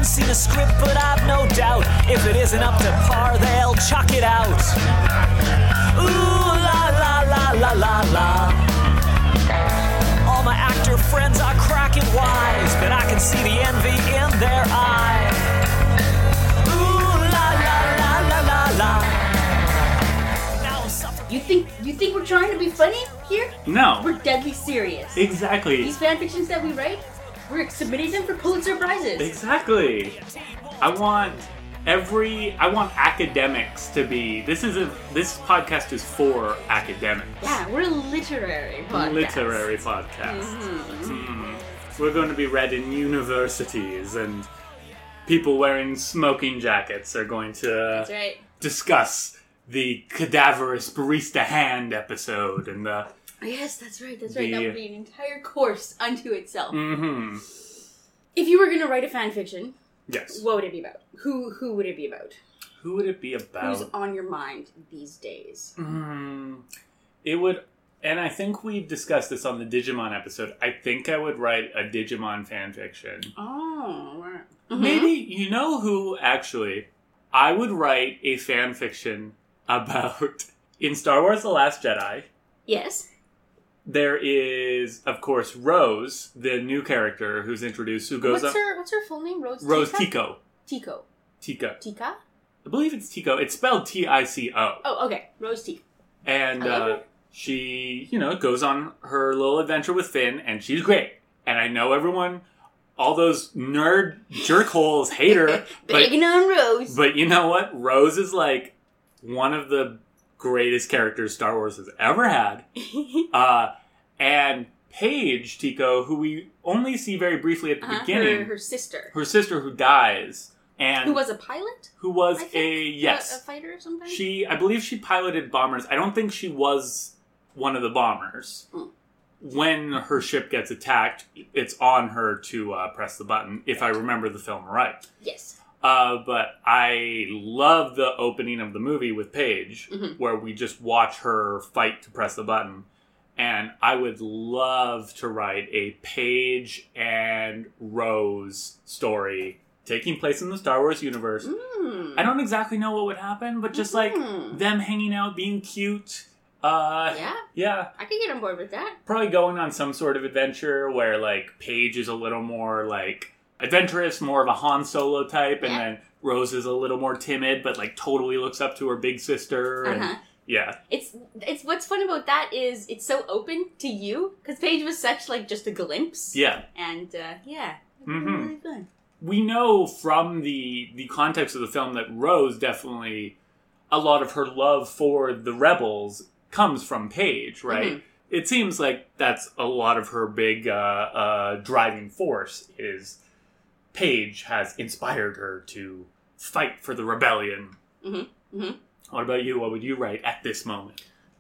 haven't seen a script, but I've no doubt if it isn't up to par, they'll chuck it out. Ooh, la la la la la la. All my actor friends are cracking wise, but I can see the envy in their eye. Ooh, la la la la la la. Now I'm suffering. You think we're trying to be funny here? No. We're deadly serious. Exactly. These fanfictions that we write, we're submitting them for Pulitzer Prizes. Exactly. I want academics to be. This podcast is for academics. Yeah, we're a literary podcast. We're going to be read in universities, and people wearing smoking jackets are going to That's right. discuss the cadaverous barista hand episode and the. Yes, that's right. That would be an entire course unto itself. Mm-hmm. If you were going to write a fanfiction, Yes. what would it be about? Who would it be about? Who would it be about? Who's on your mind these days? It would, and I think we've discussed this on the Digimon episode. I think I would write a Digimon fanfiction. Oh, right. Maybe, you know who, actually, I would write a fanfiction about, in Star Wars The Last Jedi, Yes. there is, of course, Rose, the new character who's introduced, who goes What's her full name? Rose Tico. Tico. Tika. Tika? I believe it's Tico. It's spelled Tico. Oh, okay. Rose Tico. And she, goes on her little adventure with Finn, and she's great. And I know everyone, all those nerd jerkholes hate her. Begging on Rose. But you know what? Rose is like one of the greatest characters Star Wars has ever had. And Paige Tico, who we only see very briefly at the beginning. Her sister. Her sister who dies. And who was a pilot? Who was a fighter or something? I believe she piloted bombers. I don't think she was one of the bombers. When her ship gets attacked, it's on her to press the button, if I remember the film right. Yes. But I love the opening of the movie with Paige, where we just watch her fight to press the button. And I would love to write a Paige and Rose story taking place in the Star Wars universe. I don't exactly know what would happen, but just like them hanging out, being cute. Yeah. I could get on board with that. Probably going on some sort of adventure where like Paige is a little more like adventurous, more of a Han Solo type, and then Rose is a little more timid, but like totally looks up to her big sister. And yeah. It's what's fun about that is it's so open to you, because Paige was such like just a glimpse. Yeah. And really fun. We know from the context of the film that Rose definitely, a lot of her love for the rebels comes from Paige, right? It seems like that's a lot of her big driving force is Paige has inspired her to fight for the rebellion. What about you? What would you write at this moment?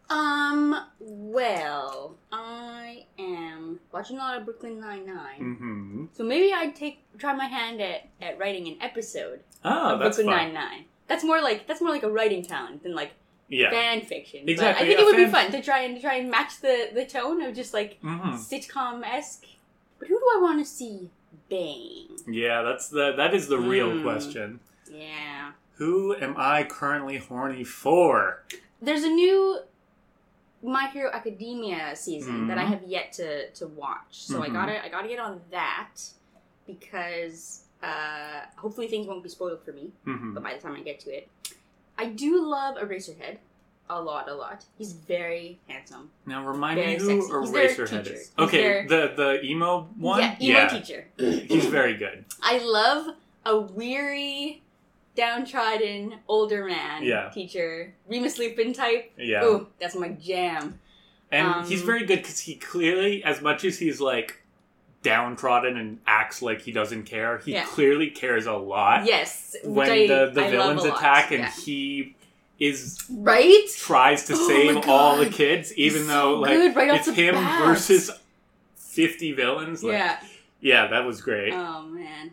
Well, I am watching a lot of Brooklyn Nine-Nine. So maybe I'd try my hand at writing an episode of that's Brooklyn fun. Nine-Nine. That's more like a writing talent than like fan fiction. Exactly. But I think it would be fun to try and match the tone of just like sitcom-esque. But who do I want to see bang? Yeah, that is the real question. Yeah. Who am I currently horny for? There's a new My Hero Academia season that I have yet to watch. So I gotta get on that because hopefully things won't be spoiled for me. But by the time I get to it, I do love Eraserhead a lot. He's very handsome. Now remind Very me who sexy. He's their Eraserhead teacher. is. He's Okay, the emo one? Yeah, emo teacher. He's very good. I love a weary, downtrodden, older man teacher. Remus Lupin type. Yeah. Ooh, that's my jam. And he's very good because he clearly, as much as he's like downtrodden and acts like he doesn't care, he clearly cares a lot. Yes. When the villains attack and he is tries to save all the kids, even though like it's him versus 50 villains. Like, yeah, that was great. Oh man.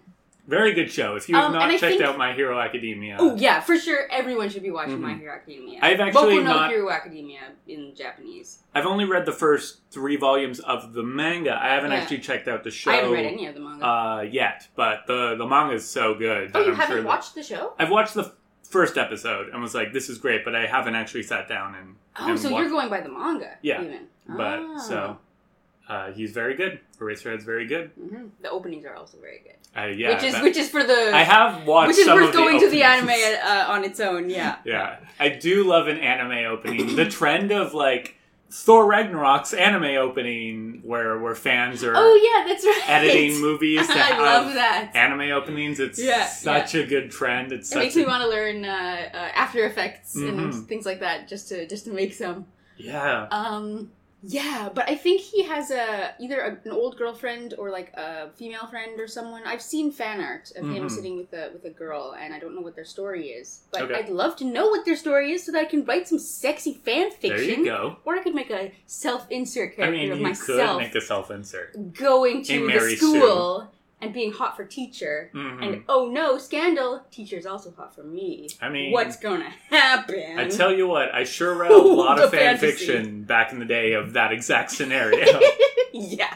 Very good show. If you have and not I checked think- out My Hero Academia. Oh, yeah, for sure. Everyone should be watching My Hero Academia. I've actually Boku no not... Hero Academia in Japanese. I've only read the first 3 volumes of the manga. I haven't Yeah. actually checked out the show. I haven't read any of the manga. Yet, but the manga is so good. Oh, that you I'm haven't sure watched the show? I've watched the first episode and was like, this is great, but I haven't actually sat down and Oh, so you're going by the manga, Yeah. even. But, Oh. so, he's very good. Eraserhead's very good. Mm-hmm. The openings are also very good. Yeah. Which is for the... I have watched Which is some worth of going to the openings. anime on its own, yeah. Yeah. I do love an anime opening. The trend of, like, Thor Ragnarok's anime opening where fans are Oh, yeah, that's right. editing movies to I have love that. anime openings. It's such a good trend. It's It makes me want to learn After Effects Mhm. and things like that just to make some. Yeah. Yeah, but I think he has either an old girlfriend or like a female friend or someone. I've seen fan art of him sitting with a girl, and I don't know what their story is. But Okay. I'd love to know what their story is so that I can write some sexy fan fiction. There you go. Or I could make a self-insert I character mean, of you myself could make a self-insert. going Hey, to the Mary school and being hot for teacher. Mhm. And oh no, scandal! Teacher's also hot for me. I mean, what's gonna happen? I tell you what, I sure read a lot The of fan fantasy. fiction back in the day of that exact scenario. yeah.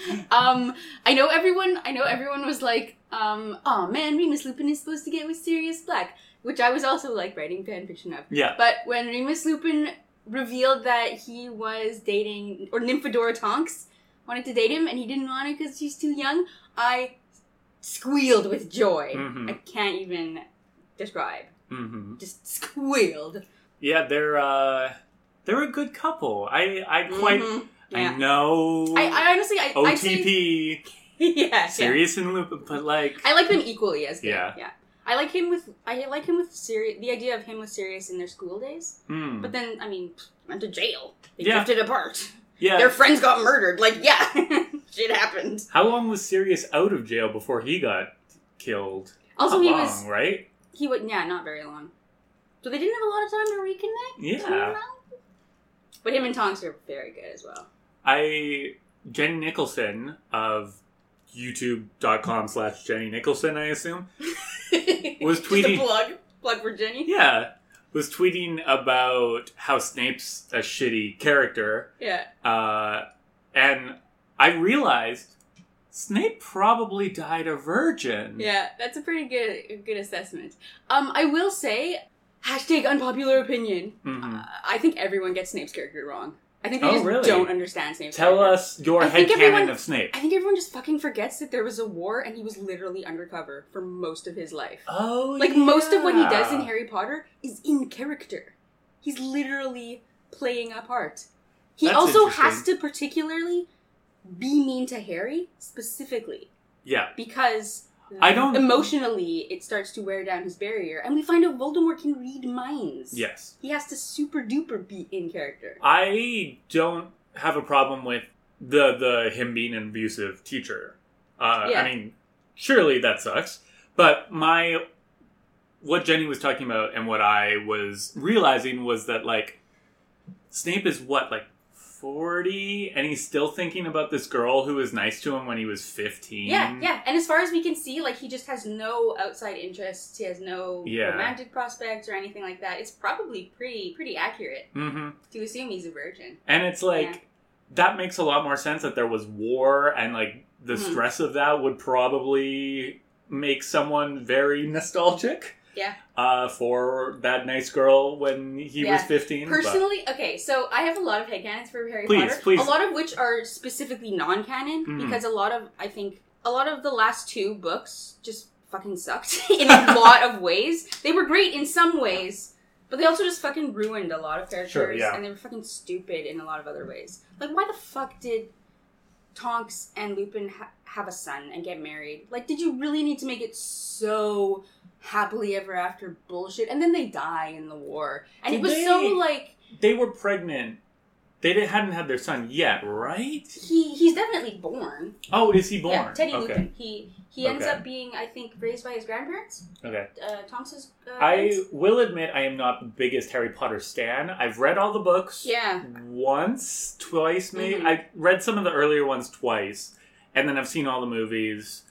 I know everyone was like, oh man, Remus Lupin is supposed to get with Sirius Black, which I was also like writing fan fiction of. Yeah. But when Remus Lupin revealed that he was dating, or Nymphadora Tonks wanted to date him, and he didn't want to because she's too young, I squealed with joy. Mhm. I can't even describe. hmm Just squealed. Yeah, they're a good couple. I quite Mhm. Yeah. I know I honestly, I'd say, OTP, yeah, Sirius and Lupin, but like I like them equally as good. Yeah. Yeah. I like him with Sirius. The idea of him with Sirius in their school days. mm, But then, I mean, went to jail. They Yeah. drifted apart. yeah. Their friends got murdered. Like, yeah, shit happened. How long was Sirius out of jail before he got killed? Also, Not he long, was right? not very long. So they didn't have a lot of time to reconnect. Yeah. But him and Tonks are very good as well. Jenny Nicholson of youtube.com/Jenny Nicholson, I assume, was Just tweeting. a plug for Jenny. Yeah, was tweeting about how Snape's a shitty character, Yeah. and I realized Snape probably died a virgin. Yeah, that's a pretty good assessment. I will say, #unpopular opinion. Mhm. I think everyone gets Snape's character wrong. I think they Oh, just really? don't understand Snape's Tell character. us your I think headcanon everyone- of Snape. I think everyone just fucking forgets that there was a war and he was literally undercover for most of his life. Oh, Like, most of what he does in yeah. Harry Potter is in character. He's literally playing a part. He That's also interesting. has to particularly be mean to Harry, specifically. Yeah. Because I don't- emotionally, it starts to wear down his barrier. And we find out Voldemort can read minds. Yes. He has to super duper be in character. I don't have a problem with the him being an abusive teacher. Yeah. I mean, surely that sucks. But what Jenny was talking about and what I was realizing was that, like, Snape is what, like, 40? And he's still thinking about this girl who was nice to him when he was 15? Yeah. And as far as we can see, like, he just has no outside interests. He has no Yeah. romantic prospects or anything like that. It's probably pretty accurate Mm-hmm. to assume he's a virgin. And it's like, Yeah. that makes a lot more sense that there was war and, like, the Mhm. stress of that would probably make someone very nostalgic. Yeah. For that nice girl when he was Yeah. 15. but- Personally, okay, so I have a lot of headcanons for Harry Please, Potter. please. A lot of which are specifically non-canon, Mhm. because a lot of the last 2 books just fucking sucked in a lot of ways. They were great in some ways, but they also just fucking ruined a lot of characters, Sure, yeah. and they were fucking stupid in a lot of other ways. Like, why the fuck did Tonks and Lupin have a son and get married? Like, did you really need to make it so happily ever after bullshit? And then they die in the war. And Did it was they? so, like... They were pregnant. They hadn't had their son yet, right? He's definitely born. Oh, is he born? Yeah, Teddy okay. Lupin. He ends Okay. up being, I think, raised by his grandparents. Okay. Tonks's I parents. will admit I am not the biggest Harry Potter stan. I've read all the books. Yeah. Once, twice, maybe. Mhm. I read some of the earlier ones twice, and then I've seen all the movies.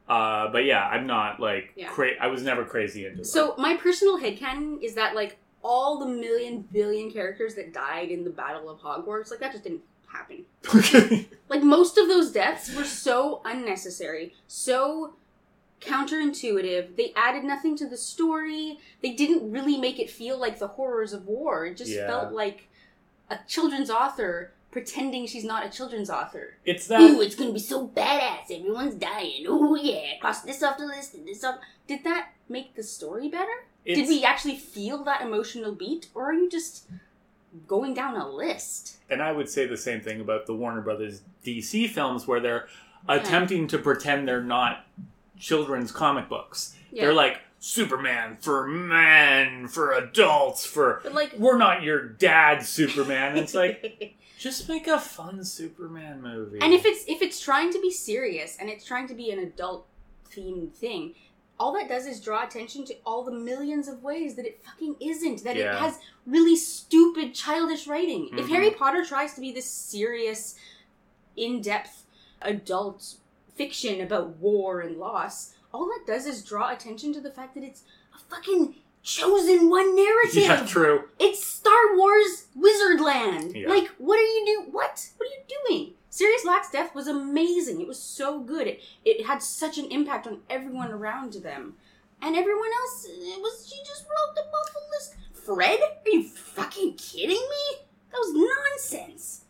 But yeah, I'm not like Yeah. I was never crazy into it. So my personal headcanon is that like all the million billion characters that died in the Battle of Hogwarts, like that just didn't happen. Like most of those deaths were so unnecessary, so counterintuitive. They added nothing to the story. They didn't really make it feel like the horrors of war. It just felt like a children's author pretending she's not a children's author. It's that. Ooh, it's gonna be so badass. Everyone's dying. Ooh, yeah. Cross this off the list and this off. Did that make the story better? Did we actually feel that emotional beat? Or are you just going down a list? And I would say the same thing about the Warner Brothers DC films where they're attempting to pretend they're not children's comic books. Yeah. They're like, Superman for men, for adults, But like, we're not your dad's Superman. And it's like, just make a fun Superman movie. and if it's trying to be serious and it's trying to be an adult themed thing, all that does is draw attention to all the millions of ways that it fucking isn't. That it has really stupid, childish writing. If Harry Potter tries to be this serious, in-depth adult fiction about war and loss, all that does is draw attention to the fact that it's a fucking chosen one narrative. Yeah, true. It's Star Wars Wizardland. Yeah. Like, what are you doing? What are you doing? Sirius Black's death was amazing. It was so good. It had such an impact on everyone around them. And everyone else, she just wrote them off the list. Fred? Are you fucking kidding me? That was nonsense.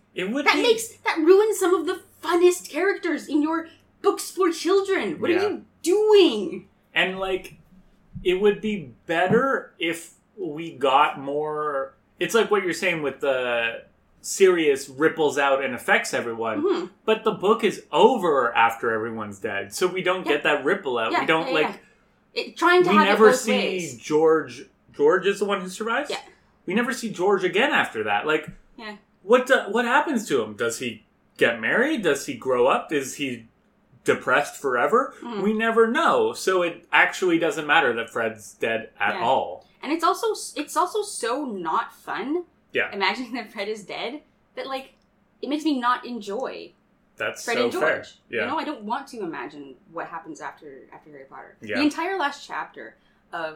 That ruins some of the funnest characters in your books for children. What are you doing? And like, it would be better if we got more. It's like what you're saying with the Sirius ripples out and affects everyone, but the book is over after everyone's dead, so we don't get that ripple out. We don't Trying to we have never it both see ways. George is the one who survives. Yeah. We never see George again after that. Like, Yeah. what happens to him? Does he get married? Does he grow up? Is he depressed forever? We never know. So it actually doesn't matter that Fred's dead at all. And it's also so not fun. Yeah. Imagining that Fred is dead, that like it makes me not enjoy That's Fred so and George. fair. Yeah. You know, I don't want to imagine what happens after Harry Potter. Yeah. The entire last chapter of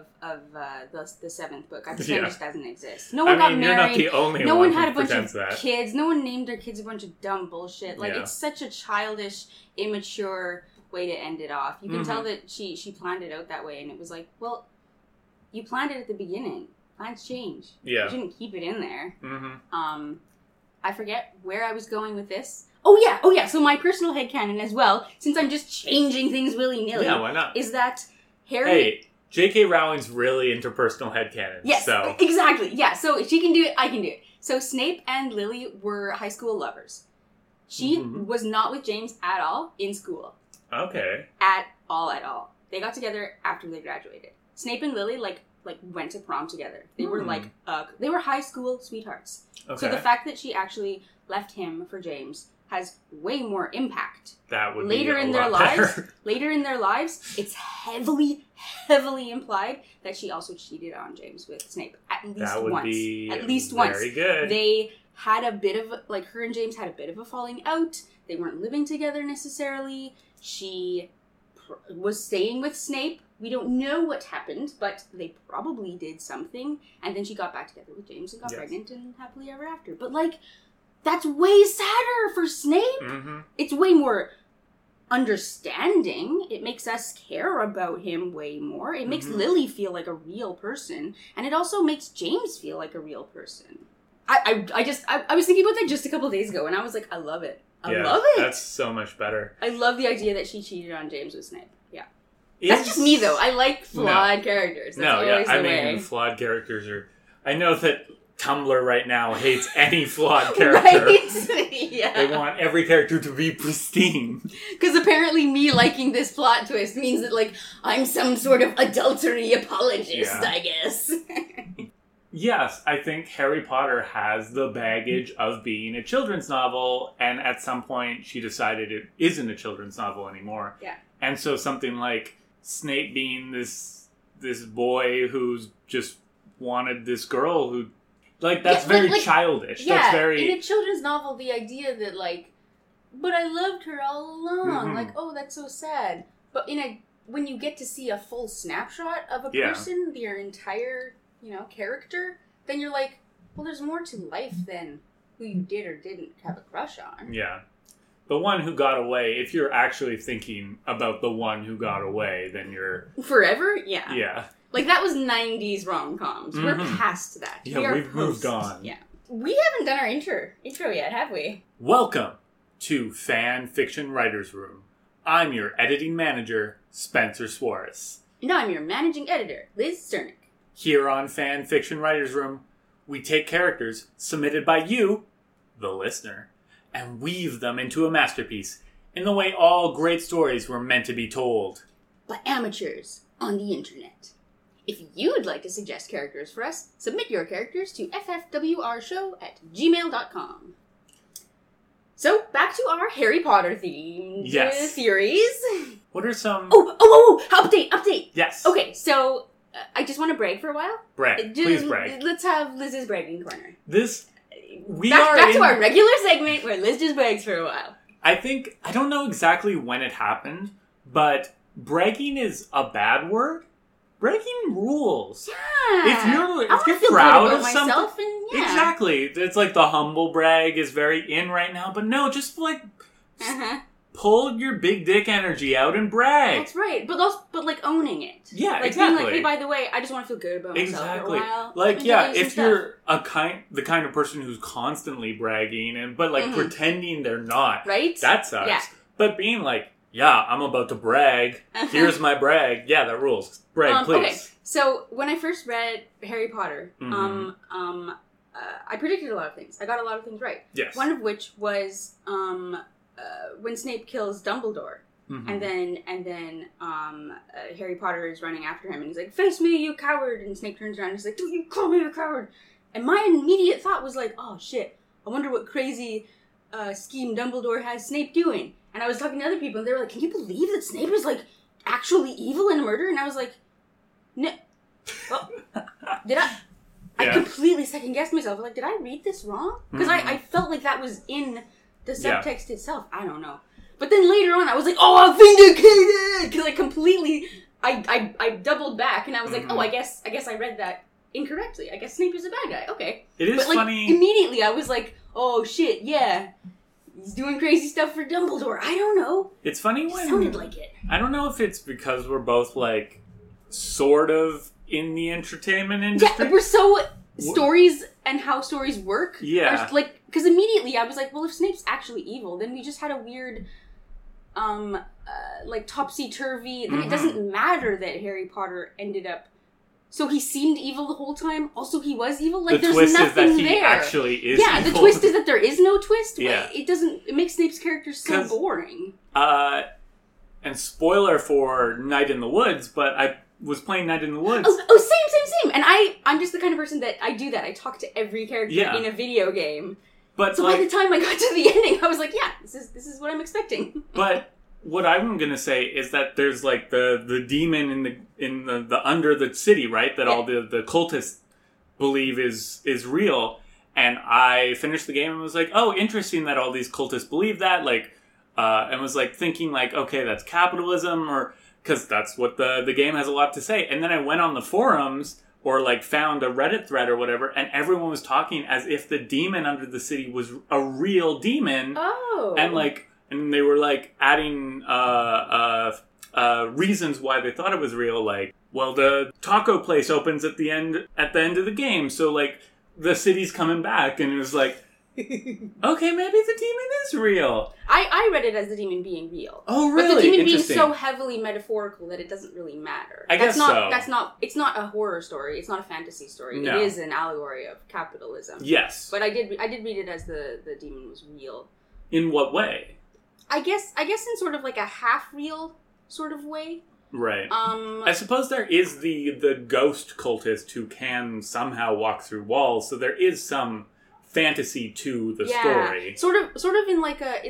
the seventh book, I pretend just doesn't exist. No I one mean, got you're married. not the only No one one had a who bunch pretends of that. kids. No one named their kids a bunch of dumb bullshit. Like it's such a childish, immature way to end it off. You can tell that she planned it out that way, and it was like, well, you planned it at the beginning. Plans change. Yeah. You shouldn't keep it in there. Mm-hmm. I forget where I was going with this. Oh yeah. So my personal headcanon as well, since I'm just changing things willy-nilly. Yeah, why not? Is that Harry... Hey, J.K. Rowling's really into personal headcanons. Yes, so. exactly. Yeah, so if she can do it, I can do it. So Snape and Lily were high school lovers. She was not with James at all in school. Okay. At all. They got together after they graduated. Snape and Lily, like went to prom together. They were they were high school sweethearts. Okay. So the fact that she actually left him for James has way more impact. That would later be a in their lot lives. better. Later in their lives, it's heavily implied that she also cheated on James with Snape at least That would once. be At least once. very good. They had a bit of her and James had a bit of a falling out. They weren't living together necessarily. She was staying with Snape. We don't know what happened, but they probably did something. And then she got back together with James and got pregnant and happily ever after. But that's way sadder for Snape. Mm-hmm. It's way more understanding. It makes us care about him way more. It makes Lily feel like a real person. And it also makes James feel like a real person. I was thinking about that just a couple days ago, and I was like, I love it. I love it. That's so much better. I love the idea that she cheated on James with Snape. Yeah. That's just me, though. I like flawed characters. That's always the way. I mean, flawed characters are... I know that Tumblr right now hates any flawed character. Right? Yeah. They want every character to be pristine. Because apparently me liking this plot twist means that, I'm some sort of adultery apologist, I guess. Yes, I think Harry Potter has the baggage of being a children's novel, and at some point she decided it isn't a children's novel anymore. Yeah. And so something like Snape being this boy who's just wanted this girl who... that's very childish. Yeah, that's very... in a children's novel, the idea that, but I loved her all along. Oh, that's so sad. But when you get to see a full snapshot of a Yeah. person, their entire, character, then you're like, well, there's more to life than who you did or didn't have a crush on. Yeah. The one who got away, if you're actually thinking about the one who got away, then you're... Forever? Yeah. Yeah. Like, that was 90s rom-coms. We're past that. Yeah, we've moved post. on. Yeah. We haven't done our intro yet, have we? Welcome to Fan Fiction Writers Room. I'm your editing manager, Spencer Suarez. And I'm your managing editor, Liz Cernick. Here on Fan Fiction Writers Room, we take characters submitted by you, the listener, and weave them into a masterpiece in the way all great stories were meant to be told. By amateurs on the internet. If you'd like to suggest characters for us, submit your characters to ffwrshow@gmail.com. So, back to our Harry Potter themed theories. What are some... Oh! Update! Yes. Okay, so, I just want to brag for a while. Brag. Please brag. Let's have Liz's bragging corner. Back to our regular segment where Liz just brags for a while. I don't know exactly when it happened, but bragging is a bad word. Bragging rules. Yeah. If you're proud of something, and, exactly. It's like the humble brag is very in right now, but no, just like pull your big dick energy out and brag. That's right, but like owning it. Yeah, like exactly. Being like, hey, by the way, I just want to feel good about myself for a while. Like, yeah, if you're the kind of person who's constantly bragging but like pretending they're not, right? That sucks. Yeah. But being like, yeah, I'm about to brag. Here's my brag. Yeah, that rules. Brag, please. Okay, so when I first read Harry Potter, I predicted a lot of things. I got a lot of things right. Yes. One of which was when Snape kills Dumbledore, and then Harry Potter is running after him, and he's like, "Face me, you coward!" And Snape turns around and he's like, "Do you call me a coward?" And my immediate thought was like, "Oh shit! I wonder what crazy scheme Dumbledore has Snape doing." And I was talking to other people, and they were like, "Can you believe that Snape is like actually evil and a murderer?" And I was like, "No, well, did I?" I completely second guessed myself. I was like, did I read this wrong? Because I felt like that was in the subtext itself. I don't know. But then later on, I was like, oh, I'm vindicated! Because I completely, I doubled back, and I was like, oh, I guess I read that incorrectly. I guess Snape is a bad guy. Okay. It is funny. Immediately, I was like, oh, shit, yeah. He's doing crazy stuff for Dumbledore. I don't know. It's funny when... It sounded like it. I don't know if it's because we're both, like, sort of in the entertainment industry. Yeah, we're so... Stories and how stories work. Yeah. Like, because immediately I was like, well, if Snape's actually evil, then we just had a weird, like, topsy-turvy... Then it doesn't matter that Harry Potter ended up... So he seemed evil the whole time. Also, he was evil. Like, there's nothing there. The twist is that he actually is evil. Yeah, the twist is that there is no twist. Yeah. It makes Snape's character so boring. And spoiler for Night in the Woods, but I was playing Night in the Woods. Oh, same. And I'm just the kind of person that I do that. I talk to every character in a video game. But so by the time I got to the ending, I was like, yeah, this is what I'm expecting. But what I'm gonna say is that there's like the demon in the under the city, right? That all the cultists believe is real. And I finished the game and was like, oh, interesting that all these cultists believe that. Like, and was like thinking like, okay, that's capitalism, or because that's what the game has a lot to say. And then I went on the forums or like found a Reddit thread or whatever, and everyone was talking as if the demon under the city was a real demon. Oh. And they were like adding reasons why they thought it was real, like, well, the taco place opens at the end of the game, so like the city's coming back, and it was like, okay, maybe the demon is real. I read it as the demon being real. Oh, really? But the demon being so heavily metaphorical that it doesn't really matter. It's not a horror story. It's not a fantasy story. No. It is an allegory of capitalism. Yes. But I did read it as the demon was real. In what way? I guess in sort of like a half real sort of way. Right. I suppose there is the ghost cultist who can somehow walk through walls, so there is some fantasy to the story. Sort of in like a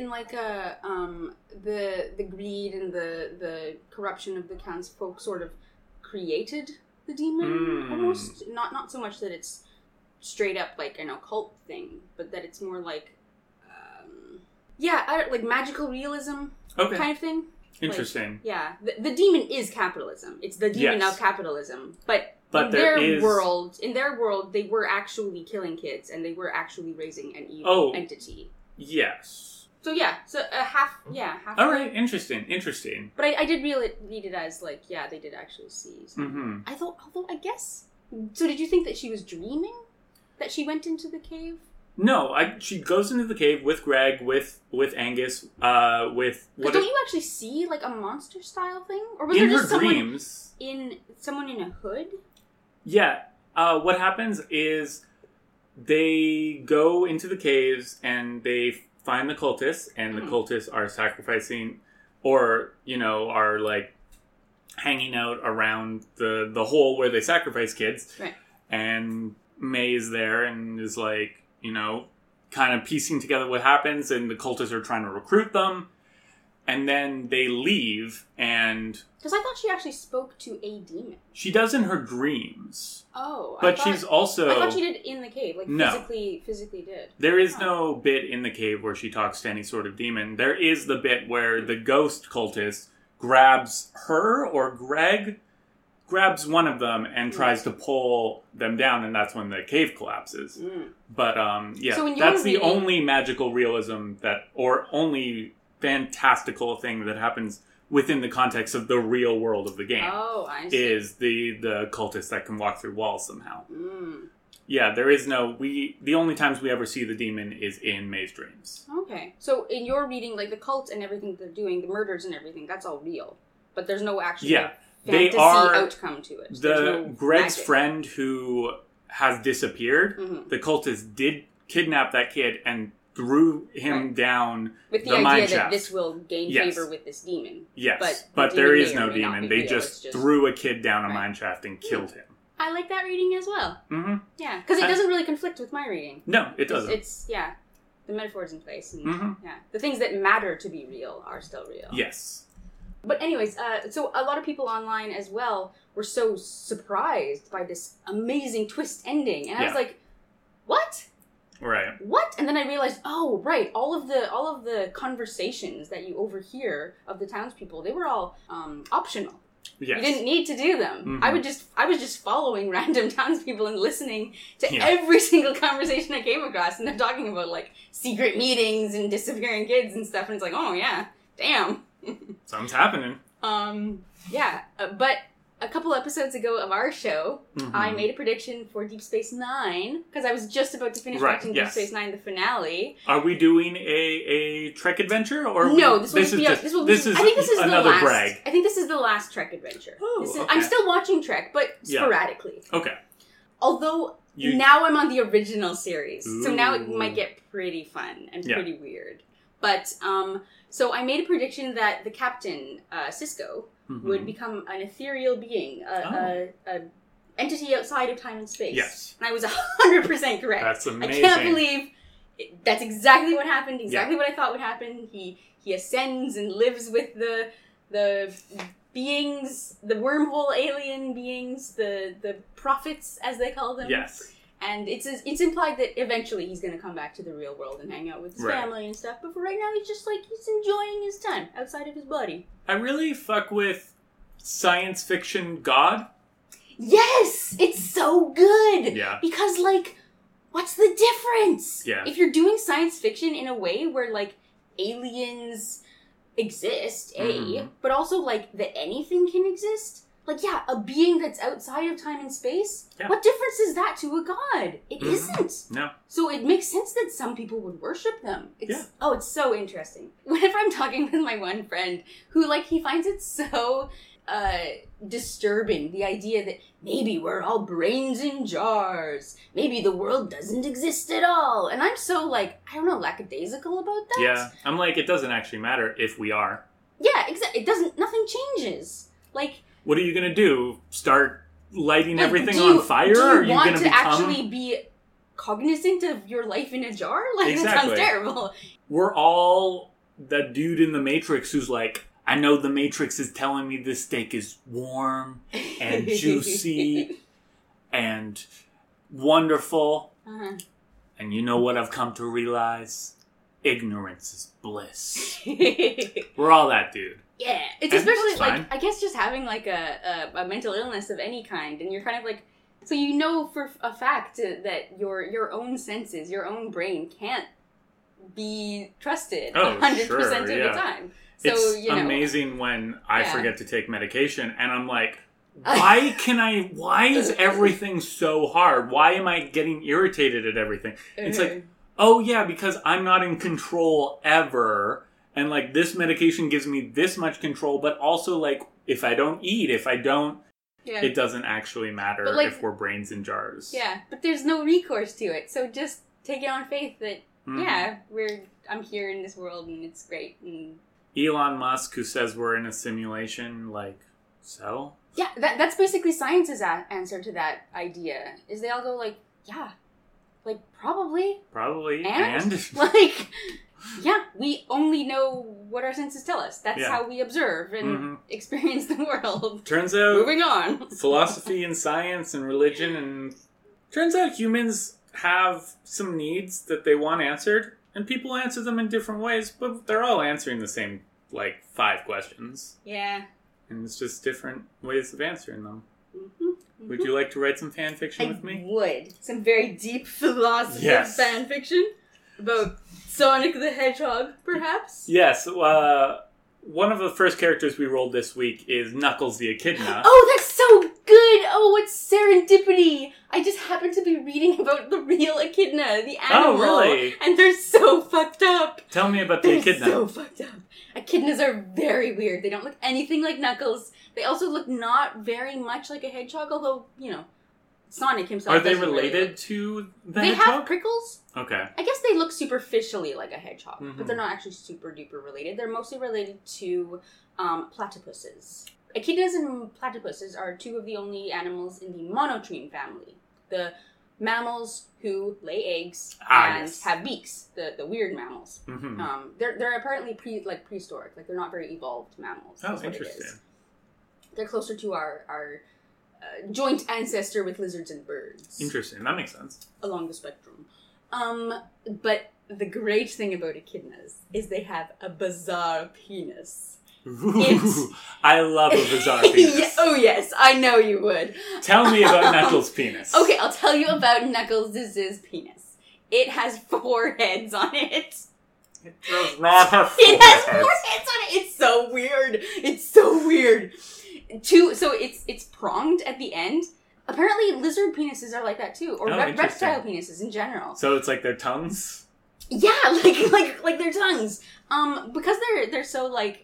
the greed and the corruption of the townsfolk sort of created the demon almost. Not so much that it's straight up like an occult thing, but that it's more like like magical realism kind of thing. Interesting. Yeah, the demon is capitalism. It's the demon Yes. of capitalism. But in there their is... world, they were actually killing kids and they were actually raising an evil entity. Yes. So yeah, half. All right, interesting. But I did read it as like, yeah, they did actually see. So. Mm-hmm. Although I guess. So did you think that she was dreaming? That she went into the cave? No, she goes into the cave with Greg, with Angus, with... But don't you actually see, like, a monster-style thing? Or was in there her just dreams. someone in a hood? Yeah. What happens is they go into the caves and they find the cultists, and the cultists are sacrificing, or, are, like, hanging out around the hole where they sacrifice kids. Right. And May is there and is like, kind of piecing together what happens, and the cultists are trying to recruit them. And then they leave, and... Because I thought she actually spoke to a demon. She does in her dreams. Oh, but she's also... I thought she did in the cave, like no. physically did. There is no bit in the cave where she talks to any sort of demon. There is the bit where the ghost cultist grabs her or Greg, grabs one of them and tries to pull them down, and that's when the cave collapses. But yeah, so that's the only magical realism or only fantastical thing that happens within the context of the real world of the game. Oh, I see. Is the cultist that can walk through walls somehow. Yeah, there is the only times we ever see the demon is in May's dreams. Okay. So in your reading, like the cult and everything they're doing, the murders and everything, that's all real. But there's no actual fantasy outcome to it. Greg's friend who has disappeared, the cultists did kidnap that kid and threw him down with the mine idea shaft. that this will gain favor with this demon. Yes, but there is no demon. They just threw a kid down a mine shaft and killed him. I like that reading as well. Mm-hmm. Yeah, because it doesn't really conflict with my reading. No, it doesn't. It's the metaphor's in place, and the things that matter to be real are still real. Yes. But anyways, so a lot of people online as well were so surprised by this amazing twist ending, and I was like, "What? Right? What?" And then I realized, oh, right, all of the conversations that you overhear of the townspeople, they were all optional. Yes. You didn't need to do them. Mm-hmm. I was just following random townspeople and listening to every single conversation I came across, and they're talking about like secret meetings and disappearing kids and stuff, and it's like, oh yeah, damn. Something's happening. But a couple episodes ago of our show, I made a prediction for Deep Space Nine, because I was just about to finish watching Deep Space Nine, the finale. Are we doing a Trek adventure, or no? This is another brag. I think this is the last Trek adventure. Okay. I'm still watching Trek, but sporadically. Okay. Although now I'm on the original series, so now it might get pretty fun and pretty weird. But so I made a prediction that the captain, Sisko, would become an ethereal being, a entity outside of time and space. Yes. And I was 100% correct. That's amazing. I can't believe that's exactly what happened, exactly what I thought would happen. He ascends and lives with the beings, the wormhole alien beings, the prophets, as they call them. Yes. And it's implied that eventually he's going to come back to the real world and hang out with his family and stuff. But for right now, he's just like, he's enjoying his time outside of his body. I really fuck with science fiction God. Yes! It's so good! Yeah. Because, like, what's the difference? Yeah. If you're doing science fiction in a way where, like, aliens exist, but also, like, that anything can exist... Like, a being that's outside of time and space? Yeah. What difference is that to a god? It isn't. No. So it makes sense that some people would worship them. It's so interesting. Whenever I'm talking with my one friend who, like, he finds it so disturbing, the idea that maybe we're all brains in jars. Maybe the world doesn't exist at all. And I'm so, like, I don't know, lackadaisical about that. Yeah. I'm like, it doesn't actually matter if we are. Yeah, exactly. Nothing changes. Like... What are you going to do? Start lighting everything on fire? Or are you going to become... actually be cognizant of your life in a jar? Like, that sounds terrible. We're all the dude in the Matrix who's like, I know the Matrix is telling me this steak is warm and juicy and wonderful. And you know what I've come to realize? ignorance is bliss. We're all that dude. Yeah, it's And especially it's like fine. I guess just having like a mental illness of any kind, and you're kind of like, so you know for a fact that your own senses, your own brain can't be trusted 100% of the time. So It's you know, amazing when I Yeah. forget to take medication and I'm like, why is everything so hard? Why am I getting irritated at everything? It's like, oh yeah, because I'm not in control ever. And like this medication gives me this much control, but also like if I don't eat, if I don't, yeah. it doesn't actually matter But, like- if we're brains in jars. Yeah, but there's no recourse to it. So just take it on faith that Mhm. yeah, I'm here in this world and it's great. And Elon Musk, who says we're in a simulation, like, so? yeah, that's basically science's answer to that idea. Is they all go like, yeah, like probably, Probably. and? And? like, yeah, we only know what our senses tell us. That's Yeah. how we observe and Mhm. experience the world. Turns out Moving on. philosophy and science and religion and turns out humans have some needs that they want answered and people answer them in different ways, but they're all answering the same like 5 questions Yeah. and it's just different ways of answering them. Mm-hmm. Would you like to write some fan fiction I with me? would. Some very deep philosophy Yes. fan fiction about Sonic the Hedgehog, perhaps. Yes, one of the first characters we rolled this week is Knuckles the Echidna. Oh, that's so good! Oh, it's serendipity! I just happened to be reading about the real echidna, the animal. Oh, really? And they're so fucked up! Tell me about the They're Echidna. so fucked up. Echidnas are very weird. They don't look anything like Knuckles. They also look not very much like a hedgehog, although, you know, Sonic himself Are they doesn't really related look- to the They hedgehog? have prickles. Okay. I guess they look superficially like a hedgehog, Mhm. but they're not actually super duper related. They're mostly related to platypuses. Echidnas and platypuses are 2 of the only animals in the monotreme family. The mammals who lay eggs and yes. have beaks. The weird mammals. Mm-hmm. They're apparently prehistoric. Like they're not very evolved mammals. Oh, is what it interesting. is. They're closer to our joint ancestor with lizards and birds. Interesting. That makes sense. Along the spectrum. But the great thing about echidnas is they have a bizarre penis. Ooh, I love a bizarre penis. Yeah, oh yes, I know you would. Tell me about Knuckles' penis. Okay, I'll tell you about Knuckles' penis. It has 4 heads on it. It does not have 4 It has 4 heads. heads on it. It's so weird. It's so weird. 2, so it's pronged at the end. Apparently, lizard penises are like that too, or Oh, interesting. reptile penises in general. So it's like their tongues? Yeah, like their tongues. Because they're so like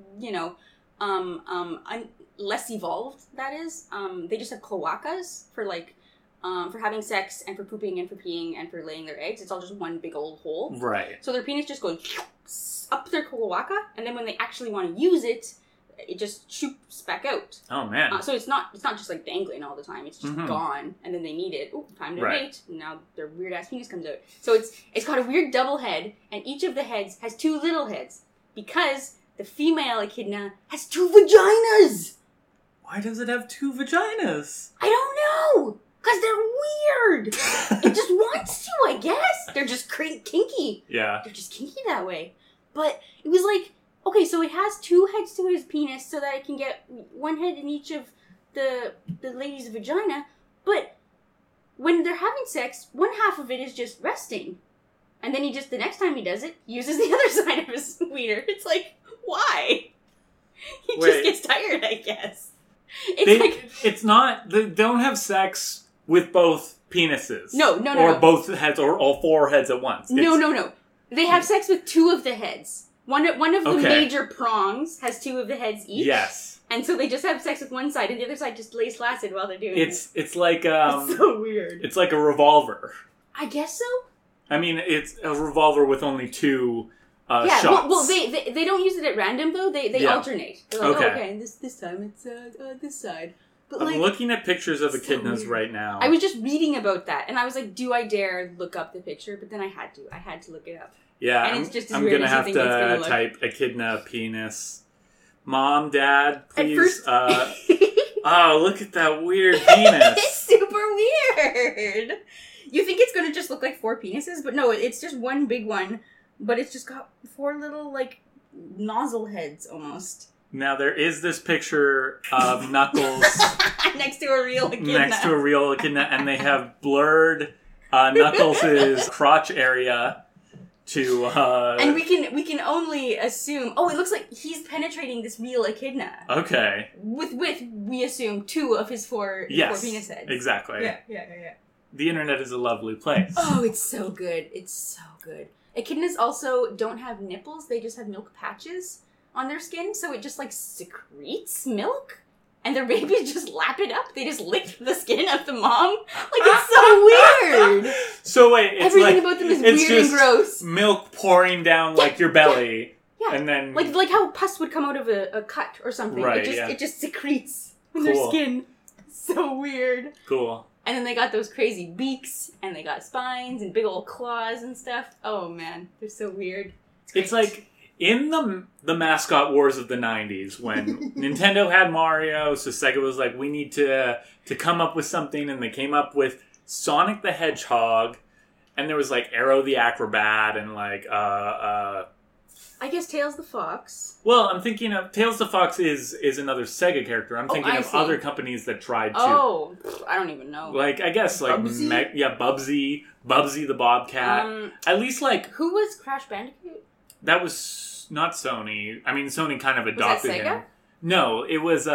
less evolved. That is. They just have cloacas for like for having sex and for pooping and for peeing and for laying their eggs. It's all just one big old hole. Right. So their penis just goes up their cloaca, and then when they actually want to use it, it just shoots back out. Oh, man. So it's not just like dangling all the time. It's just Mhm. gone, and then they need it. Ooh, time to Right. mate. And now their weird ass penis comes out. So it's got a weird double head, and each of the heads has 2 little heads because the female echidna has 2 vaginas. Why does it have 2 vaginas? I don't know, cause they're weird. It just wants to, I guess. They're just kinky. Yeah. They're just kinky that way. But it was like, okay, so it has 2 heads to his penis so that it can get 1 head in each of the lady's vagina. But when they're having sex, 1 half of it is just resting. And then the next time he does it, uses the other side of his wiener. It's like, why? He Wait. just gets tired, I guess. It's It's not... They don't have sex with both penises. No. Or both heads, or all 4 heads at once. No. They have sex with 2 of the heads. One of the Okay. major prongs has 2 of the heads each. Yes. And so they just have sex with one side, and the other side just lays flaccid while they're doing it. It's like It's so weird. it's like a revolver. I guess so. I mean, it's a revolver with only 2 Yeah. shots. Well, they don't use it at random though. They Yeah. alternate. They're like, Okay. oh, okay, and this time it's this side. But I'm looking at pictures of so echidnas weird. right now. I was just reading about that, and I was like, do I dare look up the picture? But then I had to look it up. Yeah, And it's just as I'm weird gonna as you have think it's to gonna look. type echidna penis. Mom, Dad, please. first- Oh, look at that weird It's penis. super weird. You think it's going to just look like 4 penises, but no, it's just one big one but it's just got 4 little, like, nozzle heads, almost. Now, there is this picture of Knuckles next to a real echidna. next to a real echidna, and they have blurred Knuckles' crotch area to... And we can only assume... Oh, it looks like he's penetrating this real echidna. Okay. With we assume 2 of his 4 penis heads. Exactly. Yeah. The internet is a lovely place. Oh, it's so good. It's so good. Echidnas also don't have nipples. They just have milk patches on their skin, so it just, like, secretes milk. And their babies just lap it up. They just lick the skin of the mom. Like, it's so weird. So wait, it's everything like, about them is it's weird and just gross. milk pouring down, like, your belly. Yeah. And then... Like how pus would come out of a cut or something. Right, It just secretes in Cool. their skin. So weird. Cool. And then they got those crazy beaks, and they got spines and big old claws and stuff. Oh man, they're so weird. It's like in the mascot wars of the 90s when Nintendo had Mario, so Sega was like, we need to come up with something, and they came up with Sonic the Hedgehog, and there was like Arrow the Acrobat, and like I guess Tails the Fox. well, I'm thinking of Tails the Fox is another Sega character. I'm thinking I of see. other companies that tried to. Oh, I don't even know. Like, I guess, like, Bubsy? Bubsy the Bobcat. At least, like, Who was Crash Bandicoot? that was not Sony. I mean, Sony kind of Was adopted that Sega? him. No, it was,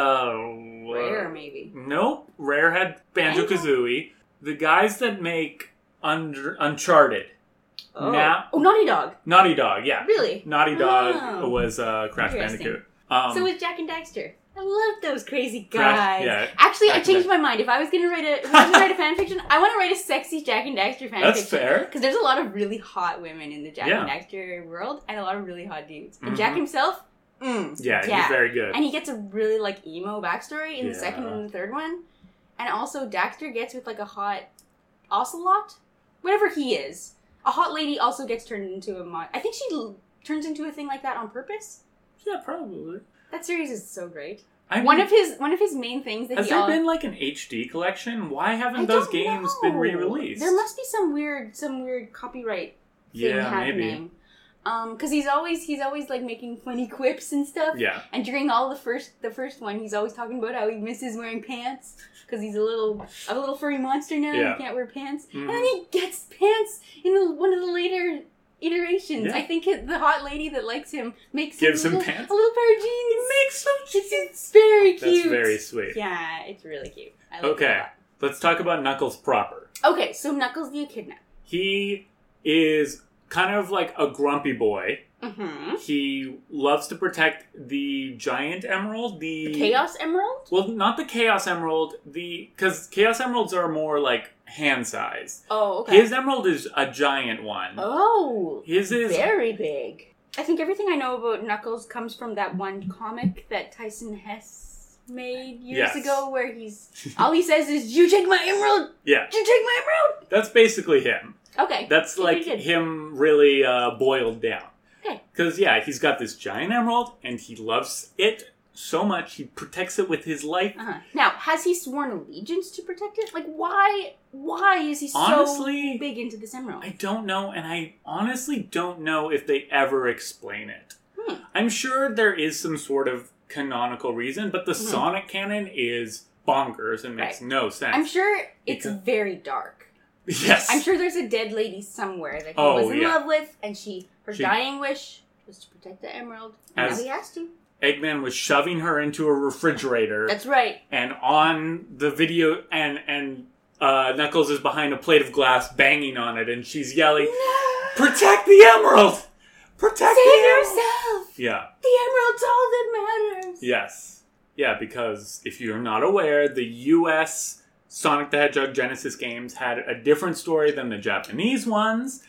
Rare, maybe. Nope. Rare had Banjo-Kazooie. The guys that make Uncharted. Oh. Now, Naughty Dog. Naughty Dog, yeah. Really? Naughty Dog Oh. was Crash Interesting. Bandicoot. So was Jack and Daxter. I love those crazy guys. Crash- yeah. Actually, I Jack and changed my mind. If I was going to write a fan fiction, I want to write a sexy Jack and Daxter fan That's fiction. fair. Because there's a lot of really hot women in the Jack Yeah. and Daxter world, and a lot of really hot dudes. And Mhm. Jack himself, Yeah, he's very good. and he gets a really like emo backstory in the Yeah. second and the third one. And also, Daxter gets with like a hot ocelot, whatever he is. A hot lady also gets turned into a I think she turns into a thing like that on purpose. Yeah, probably. That series is so great. I mean, One of his main things that has he there al- been like an HD collection? Why haven't I those don't games know. been re-released? There must be some weird copyright thing Yeah, happening. Because he's always like making funny quips and stuff. Yeah. And during all the first one, he's always talking about how he misses wearing pants because he's a little furry monster now. Yeah. And he can't wear pants, Mhm. and then he gets pants in one of the later iterations. Yeah. I think the hot lady that likes him Gives him a pants? a little pair of jeans. Makes some It's very cute. That's very sweet. Yeah, it's really cute. I like it a Okay, lot. let's talk about Knuckles proper. Okay, so Knuckles the Echidna. He is kind of like a grumpy boy. Mm-hmm. He loves to protect the giant emerald, the Chaos Emerald? Well, not the Chaos Emerald, because Chaos Emeralds are more like hand-sized. Oh, okay. His emerald is a giant one. Oh, His is... very big. I think everything I know about Knuckles comes from that one comic that Tyson Hesse made years Yes. ago where all he says is, "You take my emerald! Yeah, You take my emerald!" that's basically him. Okay. That's Pretty like good. him really boiled down. Okay. Because, yeah, he's got this giant emerald, and he loves it so much, he protects it with his life. Uh-huh. Now, has he sworn allegiance to protect it? Like, why is he Honestly, so big into this emerald? I don't know, and I honestly don't know if they ever explain it. I'm sure there is some sort of canonical reason, but the Sonic canon is bonkers and makes no sense. I'm sure it's Because- very dark. Yes. I'm sure there's a dead lady somewhere that he Oh, was in yeah. love with, and her She- dying wish was to protect the emerald. And now As- he has to. Eggman was shoving her into a refrigerator. That's right. And on the video, and Knuckles is behind a plate of glass banging on it, and she's yelling, "Protect the emerald! Protect the Save emerald!" yourself! Yeah. The emerald's all that matters! Yes. Yeah, because if you're not aware, the U.S. Sonic the Hedgehog Genesis games had a different story than the Japanese ones.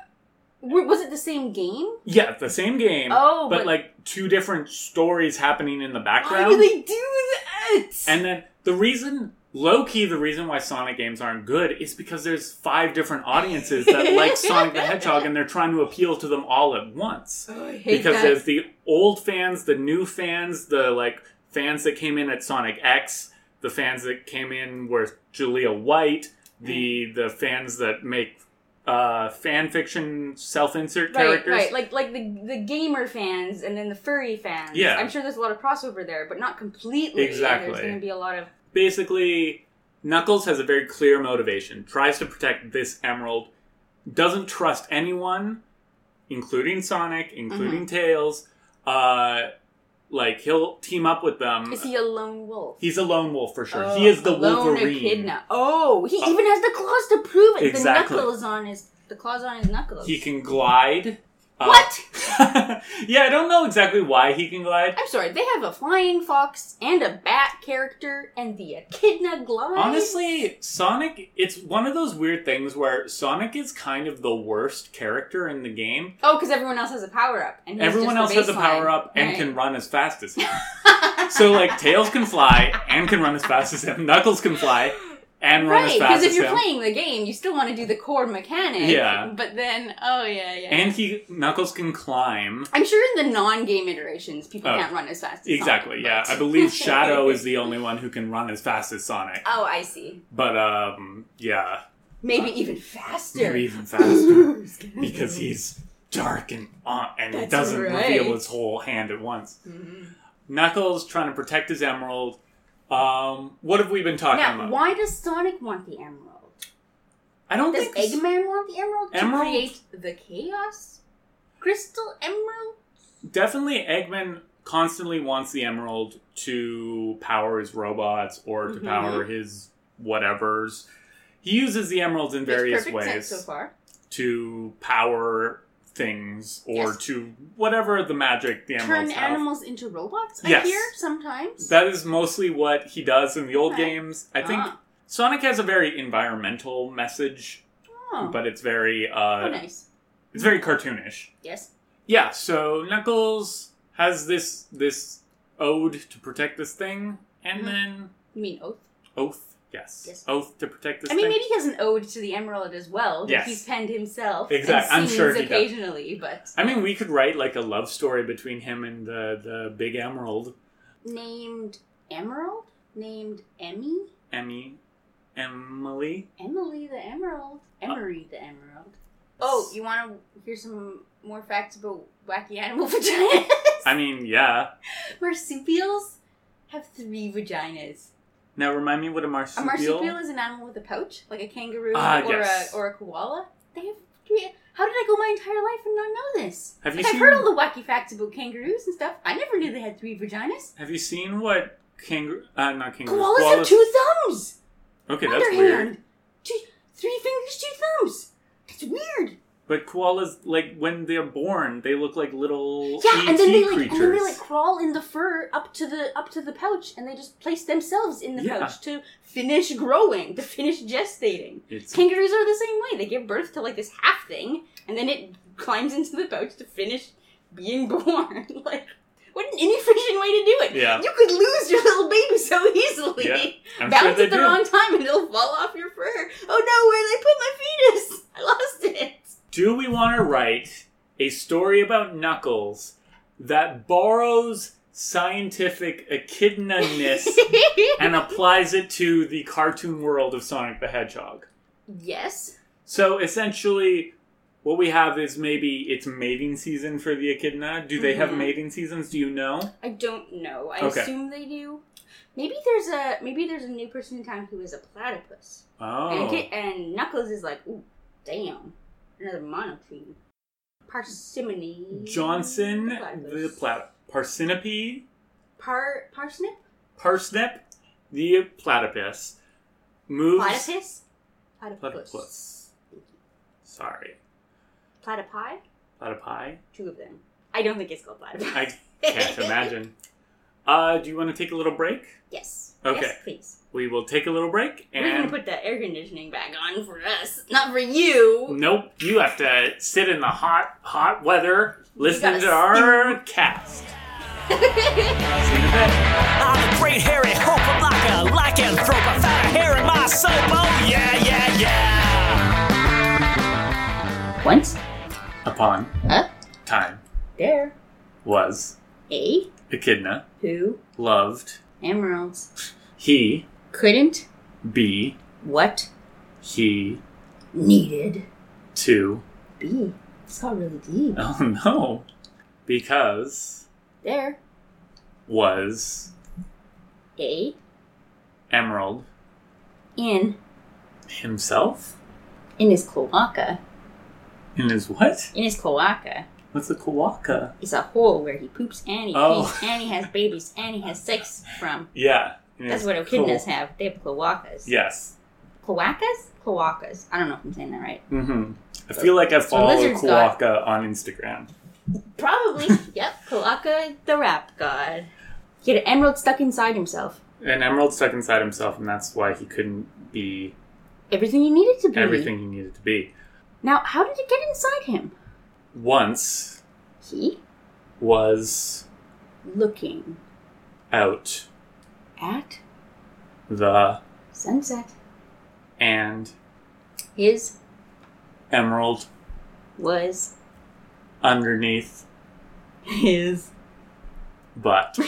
Was it the same game? Yeah, the same game, Oh, but but- like two different stories happening in the background. Why do they do that? And then the reason why Sonic games aren't good is because there's 5 different audiences that like Sonic the Hedgehog, and they're trying to appeal to them all at once. Oh, I hate Because that. there's the old fans, the new fans, the like fans that came in at Sonic X, the fans that came in were Julia White, the fans that make fan fiction self-insert characters. Right, like the gamer fans and then the furry fans. Yeah. I'm sure there's a lot of crossover there, but not completely. Exactly. There's going to be a lot of... Basically, Knuckles has a very clear motivation. Tries to protect this emerald. Doesn't trust anyone, including Sonic, including Tails. Like, he'll team up with them. Is he a lone wolf? He's a lone wolf for sure. He is the Wolverine. Echidna. Oh, he even has the claws to prove it. Exactly. The claws on his knuckles. He can glide. What? Yeah, I don't know exactly why he can glide. I'm sorry, they have a flying fox and a bat character, and the echidna glides? Honestly, Sonic, it's one of those weird things where Sonic is kind of the worst character in the game. Oh, because everyone else has a power-up. And everyone else has a power-up and can run as fast as him. So, like, Tails can fly and can run as fast as him. Knuckles can fly and run as fast as him. Right, because if you're playing the game, you still want to do the core mechanic. Yeah. But then, And Knuckles can climb. I'm sure in the non-game iterations, people can't run as fast as exactly, Sonic. Yeah. I believe Shadow is the only one who can run as fast as Sonic. Oh, I see. But, yeah. Maybe even faster. Maybe even faster. Because he's dark and he doesn't reveal his whole hand at once. Mm-hmm. Knuckles trying to protect his emerald. What have we been talking about? Now, why does Sonic want the emerald? I don't Does think... Eggman want the emerald to create the chaos? Crystal Emerald? Definitely Eggman constantly wants the emerald to power his robots or to power his whatevers. He uses the emeralds in various ways. Makes perfect sense so far. To power things or to whatever the magic the emeralds Turn have. animals into robots, I hear, sometimes. That is mostly what he does in the old games. I think Sonic has a very environmental message, but it's very nice. It's very cartoonish. Yes. Yeah, so Knuckles has this ode to protect this thing, and then... You mean oath? Oath. Yes. Oath to protect this thing. I mean, maybe he has an ode to the emerald as well that he's penned himself. Exactly. And I'm sure he occasionally, does. But I mean, we could write like a love story between him and the big emerald. Named Emerald? Named Emmy? Emily? Emily the Emerald. Emery the Emerald. Oh, you want to hear some more facts about wacky animal vaginas? I mean, yeah. Marsupials have 3 vaginas. Now, remind me what a marsupial... A marsupial is an animal with a pouch, like a kangaroo or a koala. They have 3... How did I go my entire life and not know this? I've heard all the wacky facts about kangaroos and stuff. I never knew they had 3 vaginas. Have you seen what not kangaroos... Koalas have 2 thumbs! Okay, that's weird. Hand. 3 fingers, 2 thumbs! That's weird. But koalas, like, when they're born, they look like little ET and then they creatures. crawl in the fur up to the pouch, and they just place themselves in the pouch to finish growing, to finish gestating. Kangaroos are the same way. They give birth to like this half thing, and then it climbs into the pouch to finish being born. Like, what an inefficient way to do it. Yeah. You could lose your little baby so easily. Yeah, I'm Bounce sure they at the wrong time and it'll fall off your fur. Oh no, where did I put my fetus? I lost it. Do we want to write a story about Knuckles that borrows scientific echidna-ness and applies it to the cartoon world of Sonic the Hedgehog? Yes. So essentially, what we have is maybe it's mating season for the echidna. Do they have mating seasons? Do you know? I don't know. I assume they do. Maybe there's a new person in town who is a platypus. Oh. And Knuckles is like, ooh, damn. Another monotreme. Parsimony. Johnson, the Parsnippy. Parsnip? Parsnip, the platypus, moves... Platypus? Platypus. Sorry. Platypi? Platypi? 2 of them. I don't think it's called platypi. I can't imagine. Do you want to take a little break? Yes. Okay. Yes, please. We will take a little break, and... We're going to put the air conditioning back on for us, not for you. Nope. You have to sit in the hot weather listening to our cast. See you in a bit. I'm a great hairy hope. I'm like a lycanthrope. I found a hair in my soap. Oh, yeah, yeah, yeah. Once upon time there was a echidna who loved emeralds. He couldn't be what he needed to... B. It's got really deep. Oh, no. Because... There. Was... A. Emerald... In. Himself? In his cloaca. In his what? In his cloaca. What's a cloaca? It's a hole where he poops and he Oh. pees and he has babies and he has sex from. Yeah. That's what echidnas have. They have cloacas. Yes. Cloacas? Cloacas. I don't know if I'm saying that right. Mm-hmm. I feel like I follow lizards Cloaca on Instagram. Probably. Yep. Cloaca, the rap god. He had an emerald stuck inside himself. An emerald stuck inside himself, and that's why he couldn't be Everything he needed to be. everything he needed to be. Now, how did it get inside him? Once He was looking out at the sunset. and His emerald was underneath his butt.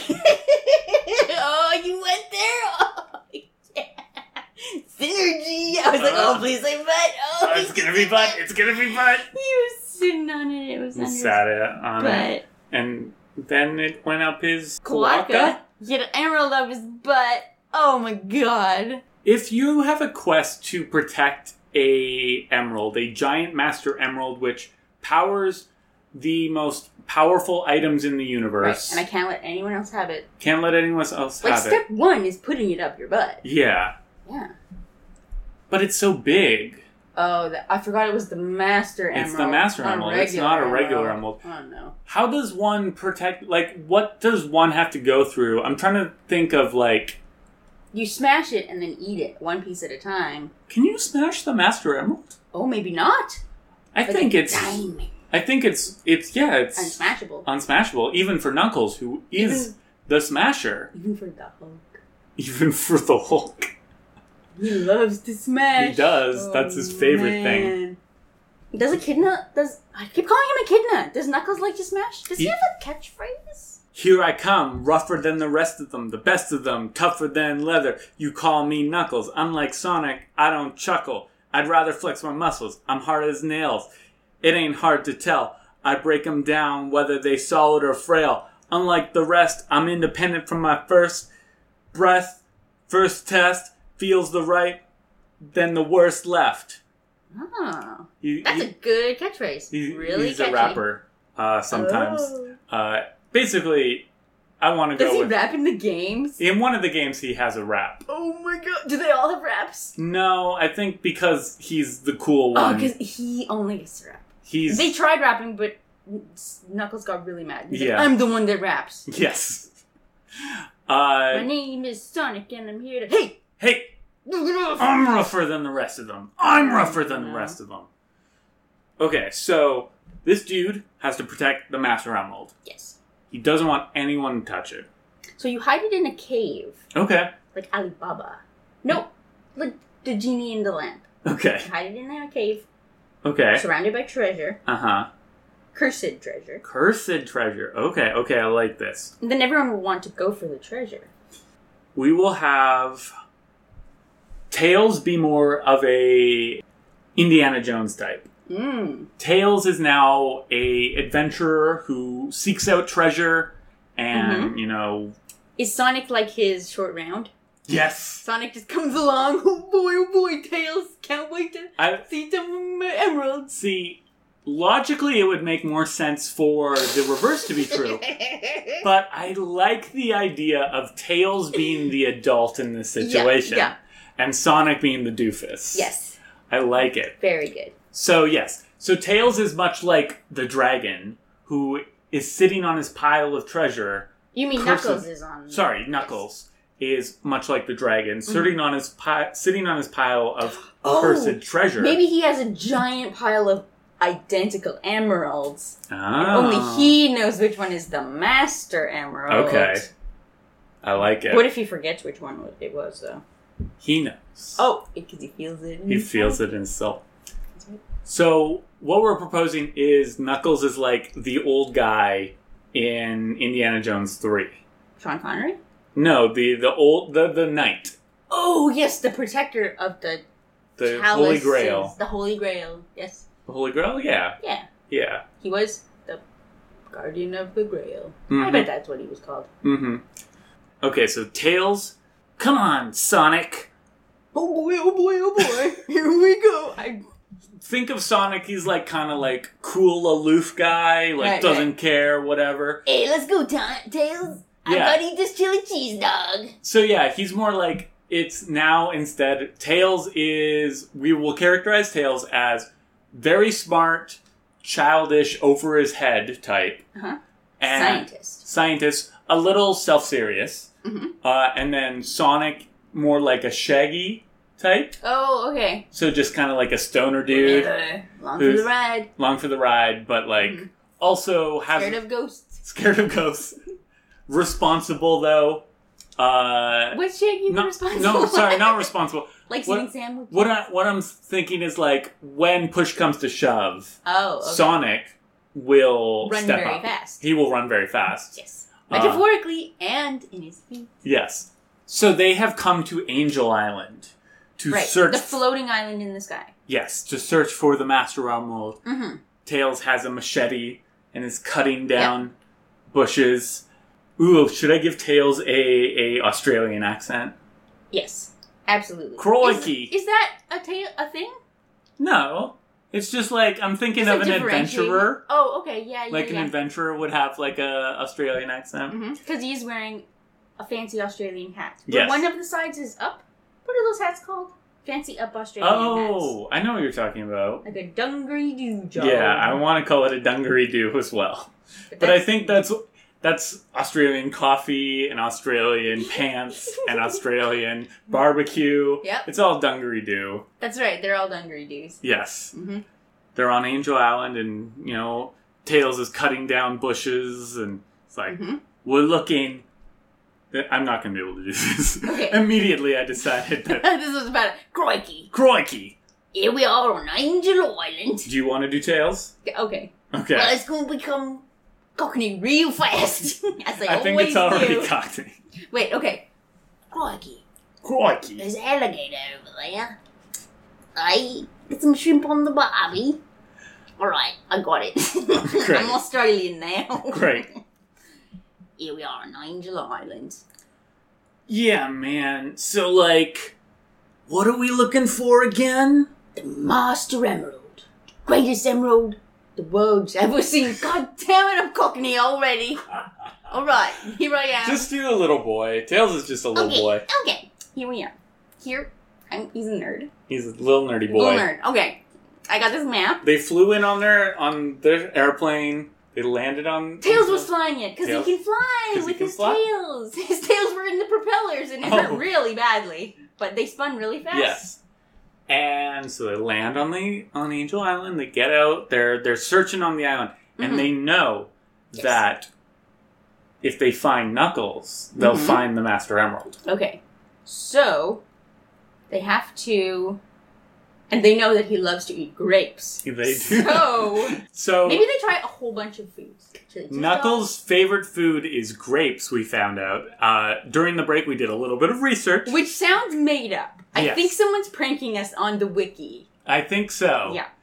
Oh, you went there? Oh, yeah. Synergy. I was like, oh, please say butt. Oh, It's gonna be butt. It's gonna be butt. He was sitting on it. It was He under sat it on it, butt. and then it went up his Cloaca. He had an emerald up his butt. Oh my god. If you have a quest to protect a emerald, a giant master emerald, which powers the most powerful items in the universe, Right, and I can't let anyone else have it. can't let anyone else Like, have step it. one is putting it up your butt. Yeah, Yeah. but it's so big. Oh, I forgot it was the master emerald. It's the master emerald. It's not a regular emerald. Oh, no. How does one protect? Like, what does one have to go through? I'm trying to think of like. You smash it and then eat it, one piece at a time. Can you smash the master emerald? Oh, maybe not. I Like think a it's. diamond. I think it's Unsmashable. unsmashable, even for Knuckles, who is the Smasher. Even for the Hulk. Even for the Hulk. He loves to smash. He does. That's his favorite thing. Does Echidna... I keep calling him Echidna. Does Knuckles like to smash? Does he have a catchphrase? Here I come, rougher than the rest of them, the best of them, tougher than leather. You call me Knuckles. Unlike Sonic, I don't chuckle. I'd rather flex my muscles. I'm hard as nails. It ain't hard to tell. I break 'em down, whether they solid or frail. Unlike the rest, I'm independent from my first breath. First test feels the right, then the worst left. Oh. That's a good catchphrase. Really he's catchy. a rapper, sometimes. Oh. Basically, I want to go Does he with... rap in the games? In one of the games, he has a rap. Oh my god. Do they all have raps? No, I think because he's the cool Oh, one. because he only gets to rap. He's... They tried rapping, but Knuckles got really mad. He's Yeah. like, I'm the one that raps. Yes. My name is Sonic, and I'm here to... Hey! Hey! I'm rougher than the rest of them. I'm rougher than the rest of them. Okay, so this dude has to protect the Master Emerald. Yes. He doesn't want anyone to touch it. So you hide it in a cave, Okay. like Alibaba. No, like the genie in the lamp. Okay. You hide it in a cave, Okay. surrounded by treasure, Uh-huh. cursed treasure. Cursed treasure. Okay, okay, I like this. And then everyone will want to go for the treasure. We will have Tails be more of a Indiana Jones type. Tails is now a adventurer who seeks out treasure and, you know... Is Sonic like his short round? Yes! Sonic just comes along, oh boy, Tails, can't wait to see some emeralds. See, logically it would make more sense for the reverse to be true. But I like the idea of Tails being the adult in this situation. Yeah. And Sonic being the doofus. Yes. I like it. Very good. So, yes. So, Tails is much like the dragon, who is sitting on his pile of treasure. You mean Knuckles is on... Sorry, Knuckles is much like the dragon, sitting on his pile of cursed treasure. Maybe he has a giant pile of identical emeralds. And Oh. only he knows which one is the Master Emerald. Okay. I like it. What if he forgets which one it was, though? He knows. Oh, because he feels it. He feels it himself. So, what we're proposing is Knuckles is like the old guy in Indiana Jones 3. Sean Connery? No, the knight. Oh, yes, the protector of the The chalices. Holy Grail. The Holy Grail, yes. The Holy Grail? Yeah. Yeah. Yeah. He was the Guardian of the Grail. I Mhm. bet that's what he was called. Mm-hmm. Okay, so Tails. Come on, Sonic. Oh boy, oh boy, oh boy. Here we go. Think of Sonic, he's like kind of like cool, aloof guy, like Right, doesn't care, whatever. Hey, let's go, Tails. Yeah. I gotta eat this chili cheese dog. So yeah, he's more like, it's now instead, Tails is, we will characterize Tails as very smart, childish, over his head type. Uh-huh. And Scientist, a little self-serious. Mm-hmm. And then Sonic, more like a Shaggy type. Oh, okay. So just kind of like a stoner dude. Long for the ride. Long for the ride, but like also has Scared of ghosts. Scared of ghosts. Responsible though. What's Shaggy responsible? No, sorry, not responsible. Like eating sandwiches. What I'm thinking is like when push comes to shove, okay. Sonic will run step very up. fast. He will run very fast. Yes, metaphorically and in his feet. Yes. So they have come to Angel Island to search the floating island in the sky. Yes, to search for the Master Emerald. Mm-hmm. Tails has a machete and is cutting down bushes. Ooh, should I give Tails a Australian accent? Yes, absolutely. Crikey. Is that a thing? No. It's just like, I'm thinking of an adventurer. Oh, okay, yeah. Like an adventurer would have like a Australian accent. Because he's wearing a fancy Australian hat. But Yes. one of the sides is up. What are those hats called? Fancy up Australian hats. Oh, I know what you're talking about. Like a dungaree-doo job. Yeah, I want to call it a dungaree-doo as well. But I think that's Australian coffee and Australian pants and Australian barbecue. Yep. It's all dungaree-doo. That's right. They're all dungaree-doos. Yes. Mm-hmm. They're on Angel Island and, Tails is cutting down bushes and it's like, we're looking... I'm not going to be able to do this. Okay. Immediately I decided that... This was about Crikey. Crikey! Here we are on Angel Island. Do you want to do Tails? Okay. Okay. Well, it's going to become Cockney real fast. As I think it's already Cockney. Wait, okay. Crikey. Crikey. There's an alligator over there. Aye, get some shrimp on the barbie. Alright, I got it. Great. I'm Australian now. Great. Here we are on Angel Island. Yeah, man. So, like, what are we looking for again? The Master Emerald. Greatest emerald the world's ever seen. God damn it, I'm Cockney already. Alright, here I am. Just do the little boy. Tails is just a little boy. Okay, here we are. He's a nerd. He's a little nerdy boy. Little nerd. Okay, I got this map. They flew in on their airplane. They landed on... Tails was flying it, because Tails? he can fly with his tails. His tails were in the propellers, and it hurt really badly. But they spun really fast. Yes. And so they land on Angel Island. They get out. They're searching on the island. And they know that if they find Knuckles, they'll find the Master Emerald. Okay. So, they have to... And they know that he loves to eat grapes. They do. So maybe they try a whole bunch of foods. Knuckles' favorite food is grapes, we found out. During the break, we did a little bit of research. Which sounds made up. I think someone's pranking us on the wiki. I think so. Yeah.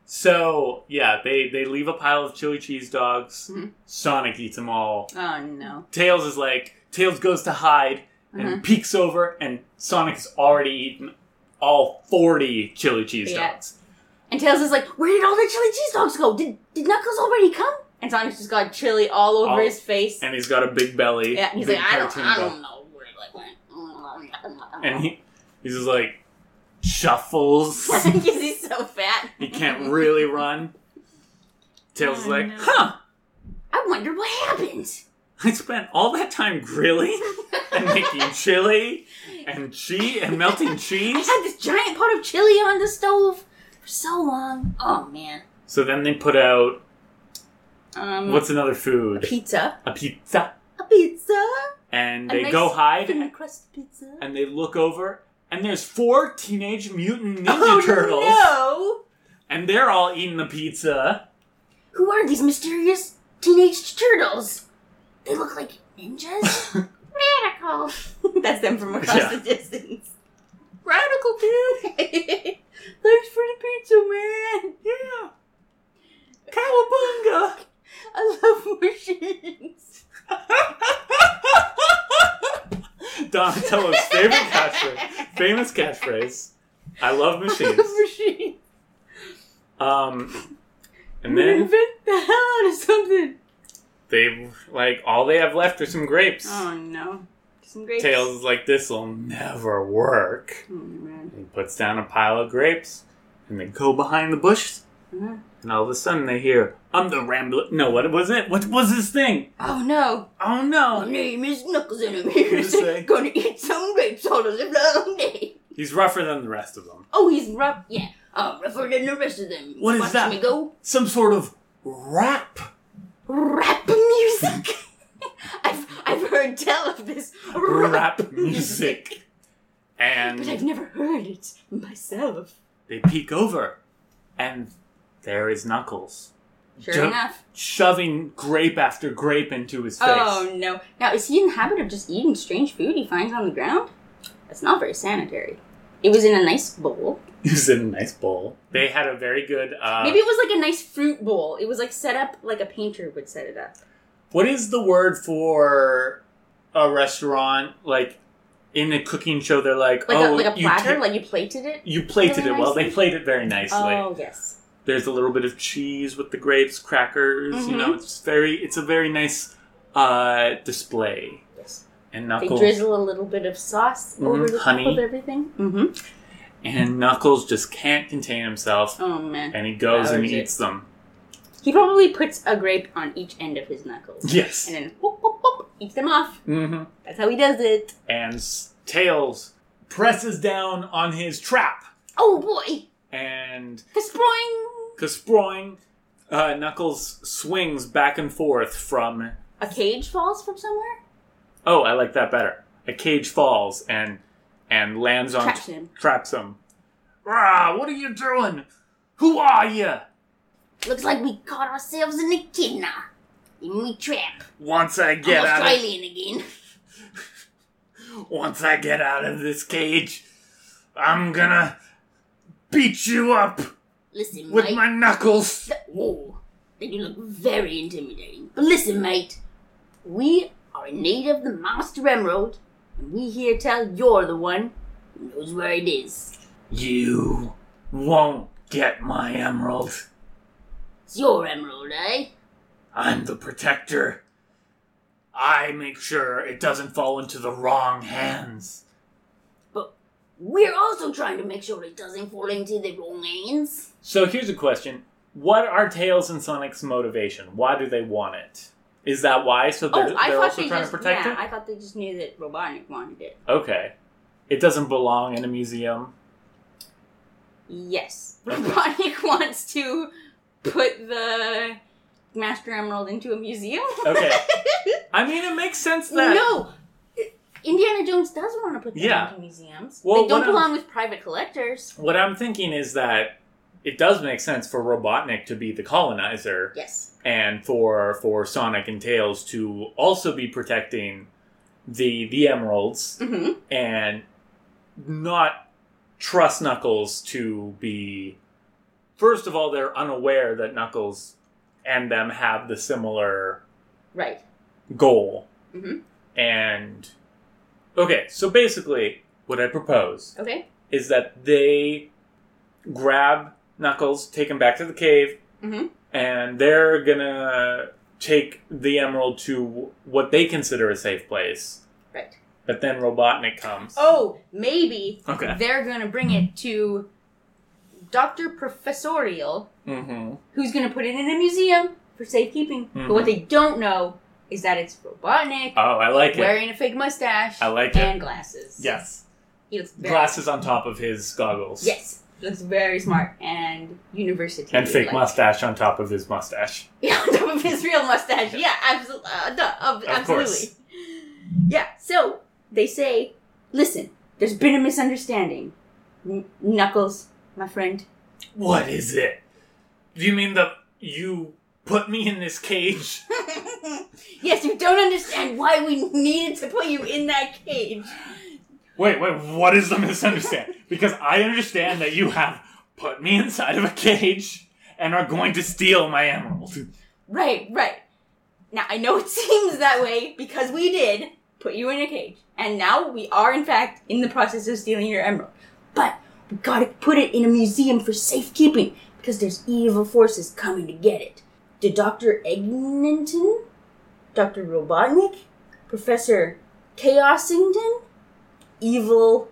So, yeah, they leave a pile of chili cheese dogs. Mm-hmm. Sonic eats them all. Oh, no. Tails goes to hide and peeks over, and Sonic has already eaten all 40 chili cheese dogs. And Tails is like, where did all the chili cheese dogs go? Did Knuckles already come? And Sonic's just got chili all over his face. And he's got a big belly. Yeah, and he's like, I don't know where it went. And he's just like, shuffles. Because he's so fat. He can't really run. Tails is like, huh. I wonder what happened. I spent all that time grilling and making chili and melting cheese. I had this giant pot of chili on the stove for so long. Oh, man. So then they put out... what's another food? A pizza. A pizza. A pizza. And they go hide. Thin crust pizza. And they look over. And there's 4 Teenage Mutant Ninja Turtles. No! And they're all eating the pizza. Who are these mysterious teenage turtles? They look like ninjas? Radical. That's them from across the distance. Radical, dude. Thanks for the pizza, man. Yeah. Cowabunga. I love machines. Donatello's famous catchphrase. I love machines. Machines. And then invent the hell out of something. All they have left are some grapes. Oh no. Some grapes. Tails is like, this'll never work. Oh man. He puts down a pile of grapes, and they go behind the bushes. Uh-huh. And all of a sudden they hear, I'm the Rambler. No, what was it? What was this thing? Oh no. Oh no. My name is Knuckles and I'm here Who's say? gonna eat some grapes all the long day. He's rougher than the rest of them. Oh, he's rough. Yeah. Rougher than the rest of them. What is Watch that? me go. Some sort of rap. Rap music. I've heard tell of this Rap music. And but I've never heard it myself. they peek over, and there is Knuckles. Sure enough. Shoving grape after grape into his face. Oh no. Now, is he in the habit of just eating strange food he finds on the ground? That's not very sanitary. It was in a nice bowl. It was in a nice bowl. They had a very good... Maybe it was like a nice fruit bowl. It was like set up like a painter would set it up. What is the word for a restaurant? Like, in a cooking show, they're like a platter? Like you plated it? You plated really it well. nicely? They played it very nicely. Oh, yes. There's a little bit of cheese with the grapes, crackers. Mm-hmm. You know, it's a very nice display. Yes. And They Knuckles... drizzle a little bit of sauce over the honey. top of everything. Mm-hmm. And Knuckles just can't contain himself. Oh, man. And he goes and Devours eats them. He probably puts a grape on each end of his knuckles. Yes. And then whoop, whoop, whoop, eats them off. Mm-hmm. That's how he does it. And Tails presses down on his trap. Oh, boy. And... Kasproing. Knuckles swings back and forth from... A cage falls from somewhere? Oh, I like that better. A cage falls and lands on... Traps him. Traps him. Rah, what are you doing? Who are you? Looks like we caught ourselves in a kidna. In we trap. Once I get I'm out Australian again. Once I get out of this cage, I'm gonna beat you up Listen, with mate. my knuckles. Whoa. They do look very intimidating. But listen, mate. We are in need of the Master Emerald. And we here tell you're the one who knows where it is. You won't get my emerald. It's your emerald, eh? I'm the protector. I make sure it doesn't fall into the wrong hands. But we're also trying to make sure it doesn't fall into the wrong hands. So here's a question. What are Tails and Sonic's motivation? Why do they want it? Is that why? So they're also trying to protect it? I thought they just knew that Robotnik wanted it. Okay. It doesn't belong in a museum? Yes. Robotnik wants to put the Master Emerald into a museum? Okay. I mean, it makes sense that... No! Indiana Jones does want to put them into museums. Well, they don't belong with private collectors. What I'm thinking is that it does make sense for Robotnik to be the colonizer. Yes. And for Sonic and Tails to also be protecting the emeralds. Mm-hmm. And not trust Knuckles to be... First of all, they're unaware that Knuckles and them have the similar right goal. Mm-hmm. And okay, so basically what I propose is that they grab Knuckles, take him back to the cave, mm-hmm. and they're gonna take the emerald to what they consider a safe place. Right. But then Robotnik comes. Oh, maybe they're gonna bring it to Dr. Professorial, mm-hmm. who's going to put it in a museum for safekeeping. Mm-hmm. But what they don't know is that it's Robotnik. Oh, I like it. Wearing a fake mustache. I like it. And glasses. Yes. He looks very glasses on top of his goggles. Yes. He looks very smart and university. And fake mustache on top of his mustache. Yeah, on top of his real mustache. Yeah, absolutely. Absolutely. Course. Yeah, so they say, listen, there's been a misunderstanding. Knuckles, my friend. What is it? Do you mean you put me in this cage? Yes, you don't understand why we needed to put you in that cage. Wait, what is the misunderstanding? Because I understand that you have put me inside of a cage and are going to steal my emerald. Right. Now, I know it seems that way because we did put you in a cage. And now we are, in fact, in the process of stealing your emerald. But we gotta put it in a museum for safekeeping because there's evil forces coming to get it. Did Dr. Eglinton? Dr. Robotnik? Professor Chaosington? Evil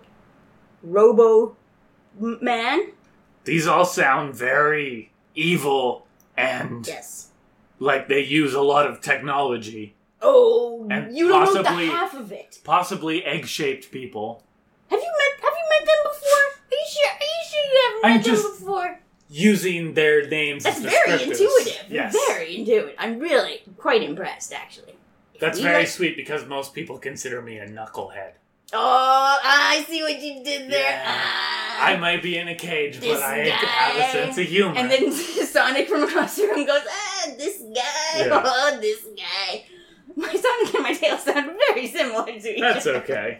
Robo-Man? These all sound very evil and Yes. like they use a lot of technology. Oh, And you don't know the possibly- half of it. Possibly egg-shaped people. Have you met them before? Are you sure you haven't I'm met them just- before? Using their names That's as very descriptors. intuitive. Yes. Very intuitive. I'm really quite impressed, actually. That's We very like- sweet because most people consider me a knucklehead. Oh, I see what you did there. Yeah. I might be in a cage, This but I guy. have a sense of humor. And then Sonic from across the room goes, this guy. Yeah. Oh, this guy. My Sonic and my tail sound very similar to each That's other. okay.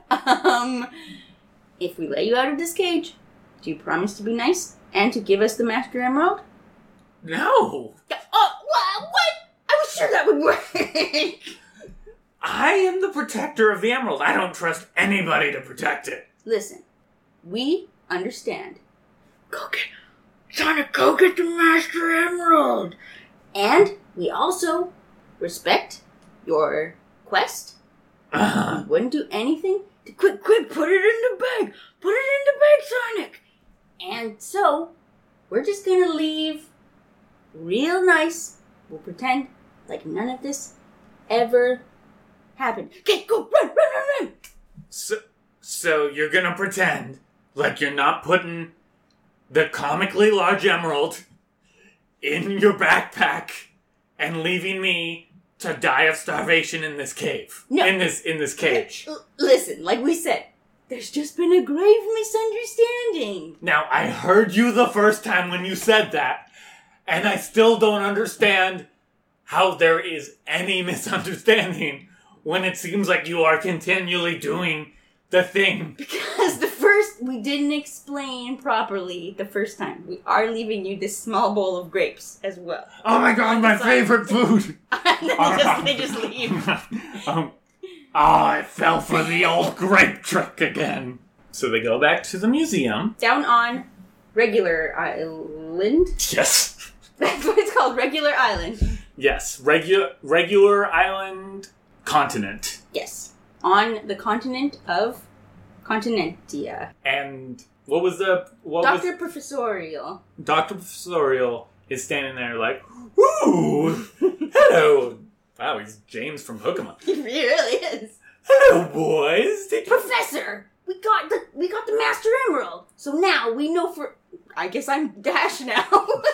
If we let you out of this cage, do you promise to be nice and to give us the Master Emerald? No! Oh, what? I was sure that would work. I am the protector of the emerald. I don't trust anybody to protect it. Listen, we understand. Sonic, go get the Master Emerald! And we also respect your quest. We wouldn't do anything to quick, put it in the bag! Put it in the bag, Sonic! And so, we're just gonna leave real nice. We'll pretend like none of this ever happened. Okay, go, run! So you're gonna pretend like you're not putting the comically large emerald in your backpack and leaving me to die of starvation in this cave. No. In this cage. Listen, like we said, there's just been a grave misunderstanding. Now, I heard you the first time when you said that, and I still don't understand how there is any misunderstanding when it seems like you are continually doing the thing. Because we didn't explain properly the first time. We are leaving you this small bowl of grapes as well. Oh my god, my favorite food! And then they just leave. I fell for the old grape trick again. So they go back to the museum. Down on Regular Island. Yes. That's what it's called, Regular Island. Yes, regular island continent. Yes. On the continent of Continentia. And what was Dr. Professorial. Dr. Professorial is standing there like, ooh, hello. Wow, he's James from Pokemon. He really is. Hello, boys. Professor, we got the Master Emerald. So now we know for. I guess I'm Dash now.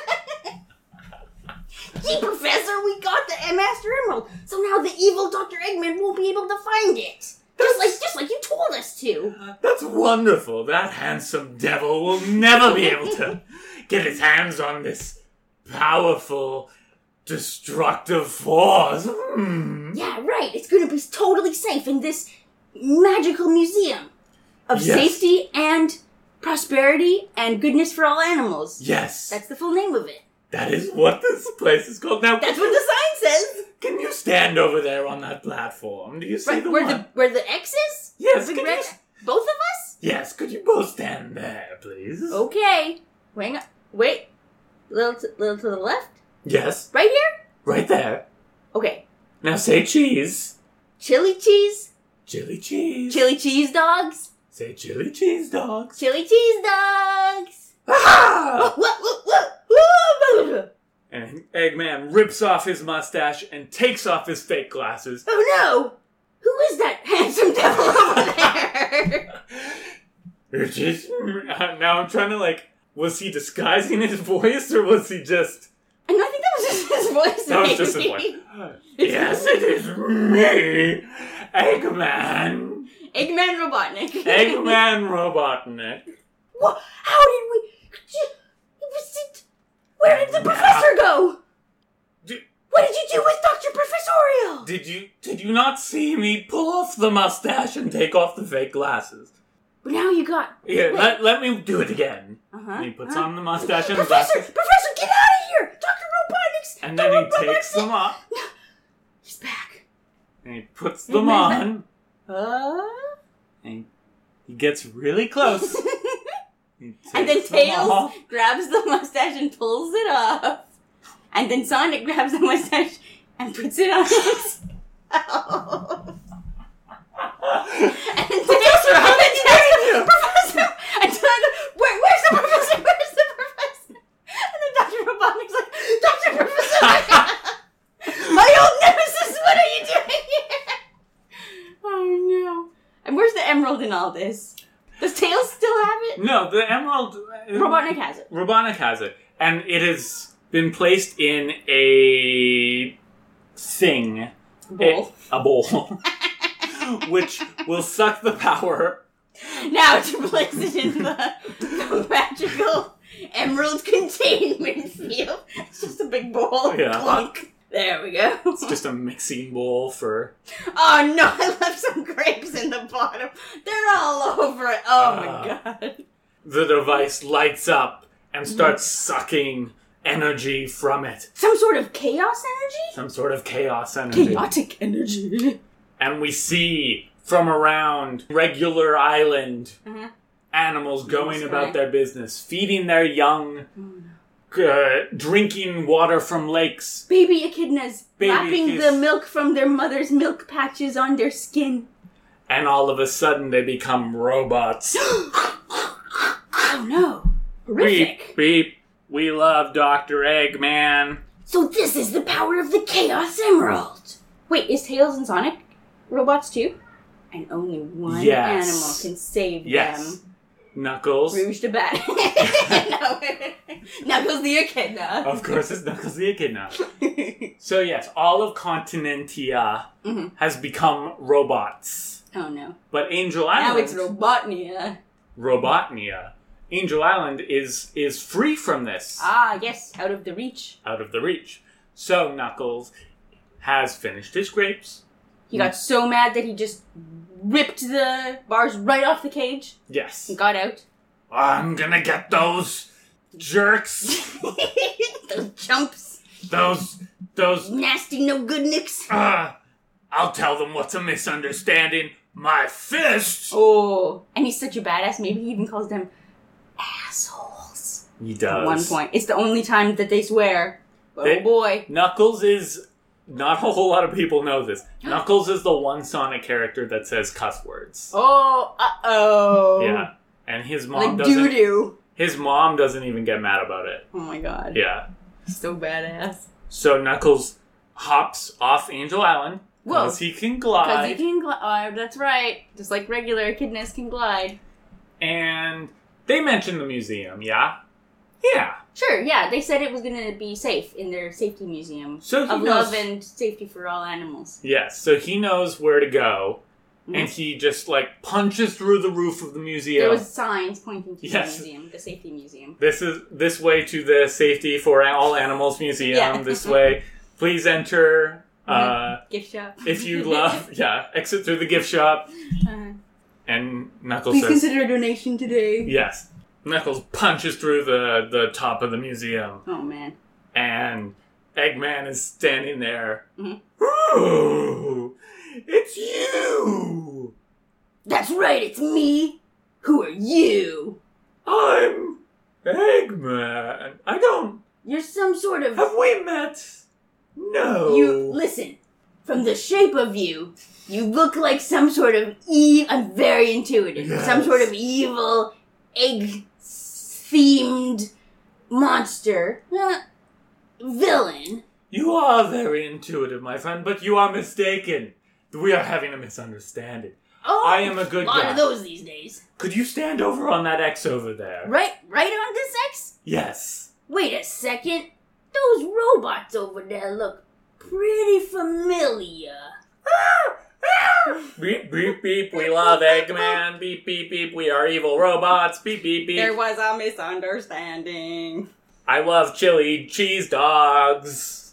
Gee, Professor, we got the Master Emerald. So now the evil Dr. Eggman won't be able to find it. Just like you told us to. That's wonderful. That handsome devil will never be able to get his hands on this powerful, destructive force. Yeah, right. It's going to be totally safe in this magical museum of Yes. safety and prosperity and goodness for all animals. Yes. That's the full name of it. That is what this place is called. Now, That's what the sign says. can you stand over there on that platform? Do you see Right, the where one? the X is? Yes, The could red- you... Both of us? Yes, could you both stand there, please? Okay. Wait. Little to the left? Yes, Right here? right there. Okay. Now say cheese. Chili cheese? Chili cheese. Chili cheese dogs? Say chili cheese dogs. Chili cheese dogs! Ah! Oh And Eggman rips off his mustache and takes off his fake glasses. no! Who is that handsome devil over there? It is... Now I'm trying to was he disguising his voice or was he just... And I think that was just his voice. That was maybe. just his voice. Yes, it is me, Eggman. Eggman Robotnik. Eggman Robotnik. What? How did we... Where did the professor go? What did you do with Dr. Professorial? Did you not see me pull off the mustache and take off the fake glasses? But now you got... Yeah, let me do it again. And he puts on the mustache and the Professor, glasses. Professor, get out of here! Dr. Robotnik's... And then he takes them off. He's back. And he puts them on. And He gets really close. then Tails grabs the mustache and pulls it off. And then Sonic grabs the mustache and puts it on himself. And then Professor, how did you do? Professor! And where's the professor? Where's the professor? And then Dr. Robotnik's like, Dr. Professor! My old nemesis, what are you doing here? Oh no. And where's the emerald in all this? Does Tails still have it? No, the emerald... Robotnik has it. Robotnik has it. And it has been placed in a thing. Bowl. A bowl. Which will suck the power. Now to place it in the magical emerald containment field. It's just a big bowl. Yeah. Clunk. There we go. It's just a mixing bowl for... Oh no, I left some grapes in the bottom. They're all over it. Oh my god. The device lights up and starts sucking energy from it. Some sort of chaos energy? Some sort of chaos energy. Chaotic energy. And we see from around Regular Island animals going about their business, feeding their young, drinking water from lakes. Baby echidnas lapping the milk from their mother's milk patches on their skin. And all of a sudden they become robots. Oh no. Horrific. Beep, beep. We love Dr. Eggman. So this is the power of the Chaos Emerald. Wait, is Tails and Sonic robots too? And only one animal can save them. Knuckles. Rouge the Bat. No. Knuckles the Echidna. Of course it's Knuckles the Echidna. So yes, all of Continentia has become robots. Oh no. But Angel Island... Now it's Robotnia. Robotnia. Angel Island is free from this. Ah, yes, out of the reach. Out of the reach. So Knuckles has finished his grapes. He got so mad that he just ripped the bars right off the cage. Yes. And got out. I'm gonna get those jerks. Those chumps. Those... Nasty no-good nicks. I'll tell them what's a misunderstanding. My fist! Oh. And he's such a badass, maybe he even calls them assholes. He does. At one point. It's the only time that they swear. But oh boy. Knuckles is... Not a whole lot of people know this. Knuckles is the one Sonic character that says cuss words. Oh, uh-oh. Yeah. And his mom like doesn't... doo-doo. His mom doesn't even get mad about it. Oh my god. Yeah. So badass. So Knuckles hops off Angel Island. Because he can glide. Because he can glide. That's right. Just like regular echidnas can glide. And they mentioned the museum, yeah? Yeah. Sure, yeah. They said it was going to be safe in their safety museum of love and safety for all animals. Yes, so he knows where to go. And he just, punches through the roof of the museum. There was signs pointing to the museum, the safety museum. This way to the Safety for All Animals Museum. Yeah. This way. Please enter... gift shop. If you love... exit through the gift shop. And Knuckles Please says... consider a donation today. Yes. Knuckles punches through the top of the museum. Oh, man. And Eggman is standing there. Ooh, it's you! That's right, it's me! Who are you? I'm Eggman. I don't... You're some sort of... Have we met? No. Listen, from the shape of you, you look like some sort of I'm very intuitive. Yes. Some sort of evil, egg-themed monster. Villain. You are very intuitive, my friend, but you are mistaken. We are having a misunderstanding. Oh, I am a good guy. A lot of those these days. Could you stand over on that X over there? Right on this X? Yes. Wait a second. Those robots over there look pretty familiar. Beep, beep, beep, we love Eggman. Beep, beep, beep, we are evil robots. Beep, beep, beep. There was a misunderstanding. I love chili cheese dogs.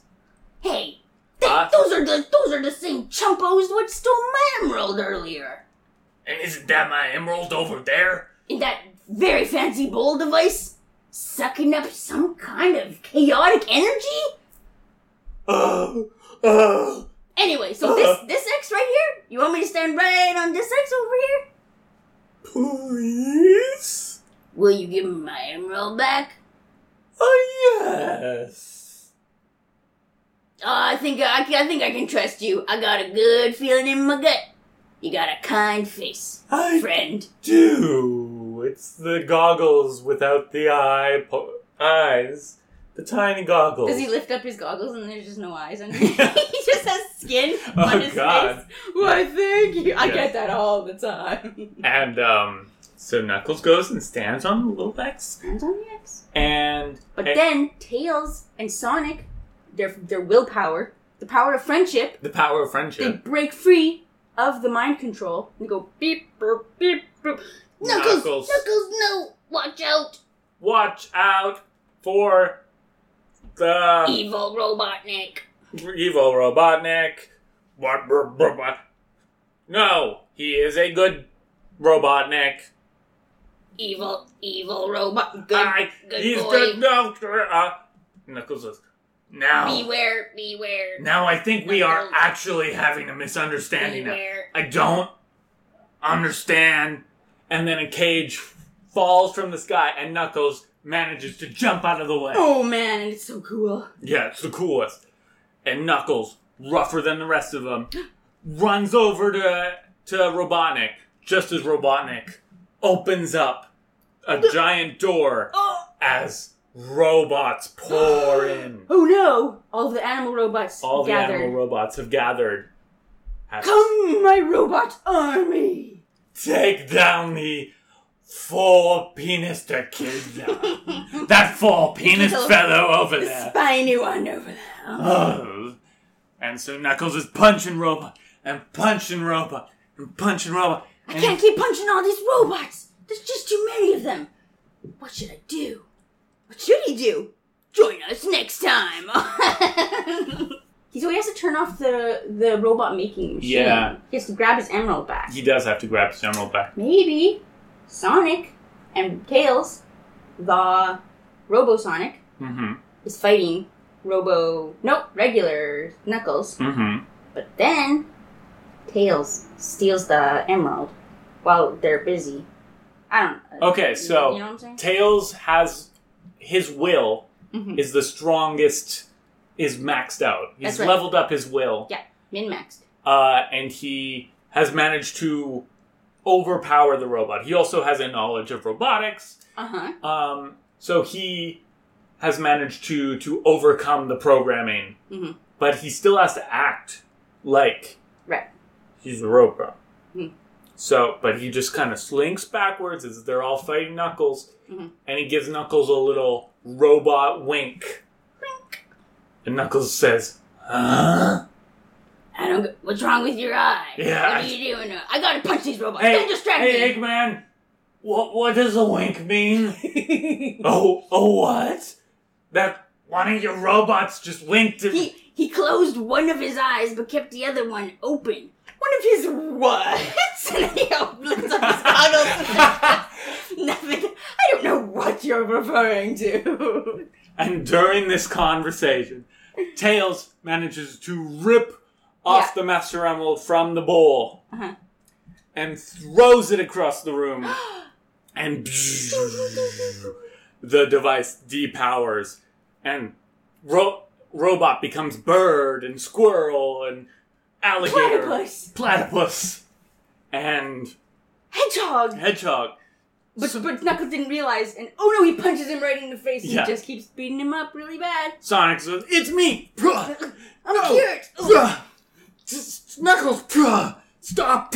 Hey, those are the same chumpos what stole my emerald earlier. And isn't that my emerald over there? In that very fancy bowl device? Sucking up some kind of chaotic energy? Anyway, so this X right here, you want me to stand right on this X over here? Please? Will you give me my emerald back? Oh, yes. I think I can trust you. I got a good feeling in my gut. You got a kind face, friend. Do. It's the goggles without the eyes. The tiny goggles. Does he lift up his goggles and there's just no eyes underneath? He just has skin on his face. Why, thank you. I get that all the time. And, so Knuckles goes and stands on the little X. Stands on the X. But then Tails and Sonic, their willpower, the power of friendship. The power of friendship. They break free of the mind control. And they go beep, boop, beep, boop. Knuckles, no. Watch out. Watch out for the... Evil Robotnik. Evil Robotnik. No, he is a good Robotnik. Evil robot. Good he's boy. good. No, Knuckles says, now. Beware. Now I think we are actually having a misunderstanding. Beware. I don't understand. And then a cage falls from the sky and Knuckles manages to jump out of the way. Oh man, and it's so cool. Yeah, it's the coolest. And Knuckles, rougher than the rest of them, runs over to Robotnik, just as Robotnik opens up a giant door as robots pour in. Oh no! All the animal robots All gathered. the animal robots have gathered. Come, my robot army! Take down the full penis kid. That full penis fellow over The there. spiny one over there. Oh. And so Knuckles is punching robot and punching robot and punching robot. I can't keep punching all these robots. There's just too many of them. What should I do? What should he do? Join us next time. So he has to turn off the robot making machine. Yeah. He has to grab his emerald back. He does have to grab his emerald back. Maybe Sonic and Tails, the Robo-Sonic, is fighting regular Knuckles. But then Tails steals the emerald while they're busy. I don't know. Okay, so you know what I'm saying? Tails has his will is the strongest, is maxed out. He's That's right. leveled up his will. Yeah, min-maxed. And he has managed to overpower the robot. He also has a knowledge of robotics. So he has managed to overcome the programming. But he still has to act like he's a robot. So, but he just kind of slinks backwards as they're all fighting Knuckles. And he gives Knuckles a little robot wink. And Knuckles says, huh? What's wrong with your eye? Yeah. What are you doing? I gotta punch these robots. Hey, Don't distract me. Hey, Eggman. What does a wink mean? oh, what? That one of your robots just winked at me. He closed one of his eyes but kept the other one open. One of his what? And then he opens up his goggles. Nothing. I don't know what you're referring to. And during this conversation, Tails manages to rip off the Master Emerald from the bowl and throws it across the room. And the device depowers. And Robot becomes bird and squirrel and alligator. Platypus. And Hedgehog. But Knuckles didn't realize, and oh no, he punches him right in the face and he just keeps beating him up really bad. Sonic says, "It's me! I'm cured! Knuckles! Stop!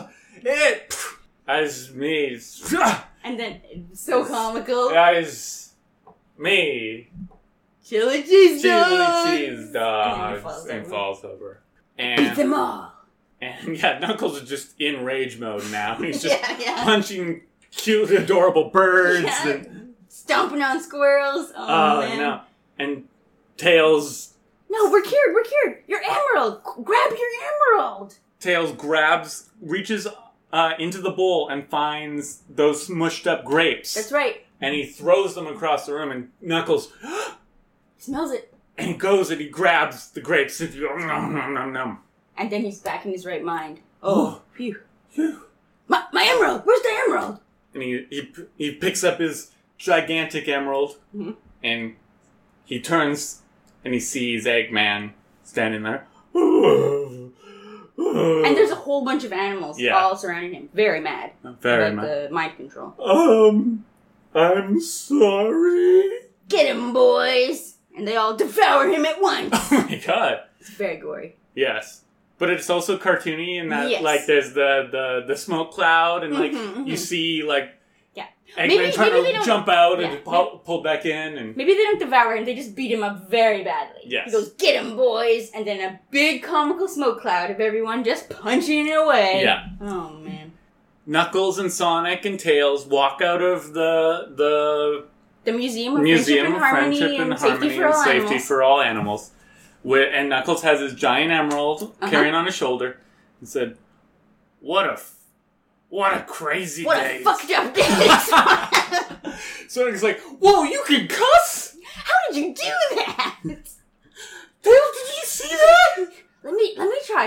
That's me! And then, so comical. That is me! Chili cheese dogs! And falls over. And beat them all! And Knuckles is just in rage mode now. He's just punching cute, adorable birds and stomping on squirrels. Oh man. No. And Tails. No, we're cured. Your emerald. Grab your emerald. Tails reaches into the bowl and finds those mushed up grapes. That's right. And he throws them across the room, and Knuckles Smells it. and he goes and he grabs the grapes and he goes, nom, nom, nom, nom. And then he's back in his right mind. Oh, phew. My emerald! Where's the emerald? And he picks up his gigantic emerald, and he turns and he sees Eggman standing there. And there's a whole bunch of animals all surrounding him. Very mad. Very about mad. the mind control. I'm sorry. Get him, boys! And they all devour him at once. Oh my god. It's very gory. Yes. But it's also cartoony in that, Yes. like, there's the smoke cloud, and, like, you see, like, Yeah. Eggman trying maybe they to don't- jump out yeah, and pull back in, and... Maybe they don't devour him, they just beat him up very badly. Yes. He goes, get him, boys! And then a big comical smoke cloud of everyone just punching it away. Yeah. Oh, man. Knuckles and Sonic and Tails walk out of the The Museum of Museum Friendship of and Harmony Friendship and and Safety Harmony for and all Safety animals. for all animals. And Knuckles has his giant emerald carrying on his shoulder and said, What a crazy What day. a fucked up day! Sonic's like, whoa, you can cuss? How did you do that? Tails, did you see that? Let me try.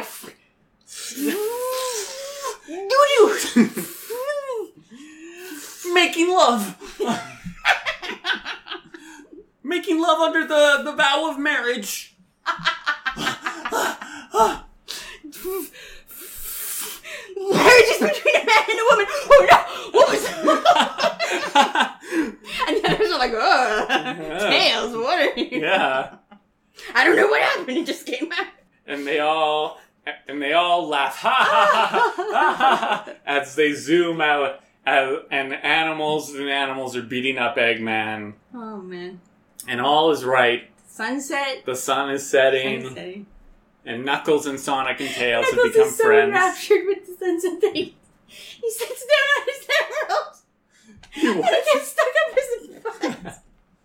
Do. Making love. Making love under the vow of marriage. Marriage is between a man and a woman. Oh no! What was that? And the others are like, Tails, what are you? Yeah. I don't know what happened. It just came out. And they all laugh, ha ha ha ha, ha, ha, as they zoom out, and animals are beating up Eggman, Oh man. and all is right. Sunset. The sun is setting, Sunsetting. and Knuckles and Sonic and Tails Knuckles have become is so friends. enraptured with the sunset that he sits down on his emerald. And he gets stuck up his butt.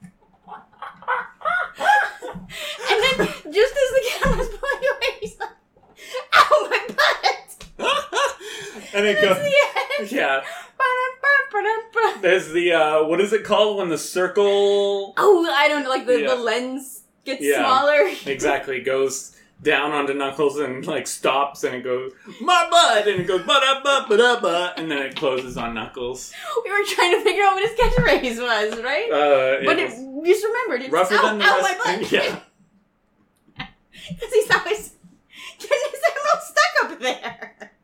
And then, just as the camera's pulling away, he's like, ow, my butt! And it That's goes, the end. yeah. Ba-dum-ba-ba-dum-ba. There's the what is it called when the circle Oh, I don't know, like the Yeah. lens gets Yeah. smaller. exactly goes down onto Knuckles and like stops, and it goes my butt, and it goes ba-da-ba-ba-da-ba, and then it closes on Knuckles. We were trying to figure out what his catchphrase was, right? But It it just remembered. It's rougher ow, than the ow, rest. my butt. Yeah. Because he's always getting his emerald stuck up there.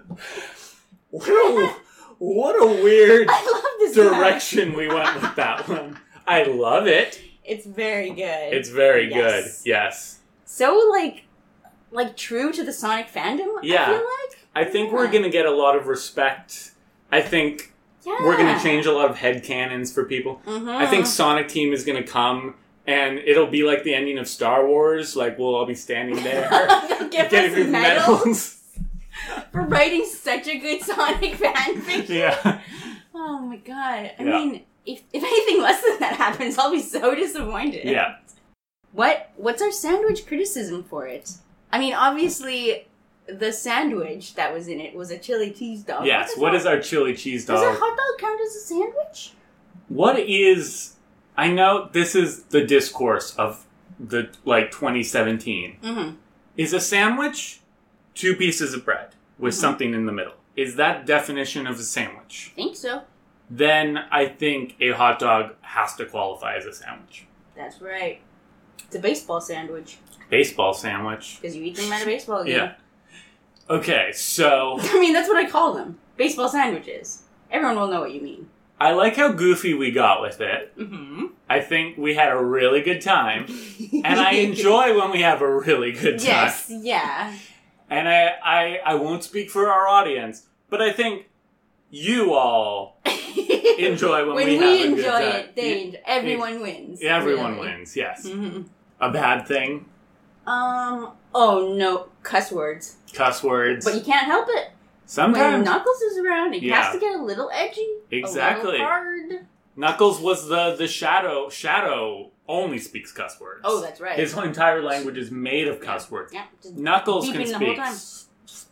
What a weird I love this direction we went with that one. I love it. guy. It's very good. It's very Yes. good. Yes. So, like true to the Sonic fandom, Yeah. I feel like. I think we're going to get a lot of respect. I think we're going to change a lot of headcanons for people. I think Sonic Team is going to come, and it'll be like the ending of Star Wars. Like, we'll all be standing there. They'll give getting us medals medals. for writing such a good Sonic fanfiction. Yeah. Oh my god. I Yeah. mean, if anything less than that happens, I'll be so disappointed. Yeah. What's our sandwich criticism for it? I mean, obviously, the sandwich that was in it was a chili cheese dog. Yes. What is our chili cheese Does a dog? hot dog count as a sandwich? What is... I know this is the discourse of the, 2017. Mm-hmm. Is a sandwich 2 pieces of bread with something in the middle? Is that definition of a sandwich? I think so. Then I think a hot dog has to qualify as a sandwich. That's right. It's a baseball sandwich. Baseball sandwich. Because you eat them at a baseball game. Yeah. Okay, so I mean, that's what I call them. Baseball sandwiches. Everyone will know what you mean. I like how goofy we got with it. Mm-hmm. I think we had a really good time. And I enjoy when we have a really good time. Yes, yeah. And I won't speak for our audience, but I think you all enjoy when we have a good enjoy time. it, everyone wins. Everyone really. wins, yes. Mm-hmm. A bad thing, Oh no, cuss words. cuss words. But you can't help it. When Sometimes Knuckles is around, it Yeah. has to get a little edgy. Exactly. A little hard. Knuckles was the Shadow. Shadow only speaks cuss words. Oh, that's right. His whole entire language is made of cuss words. Yeah, just Knuckles can beeping the whole time. speak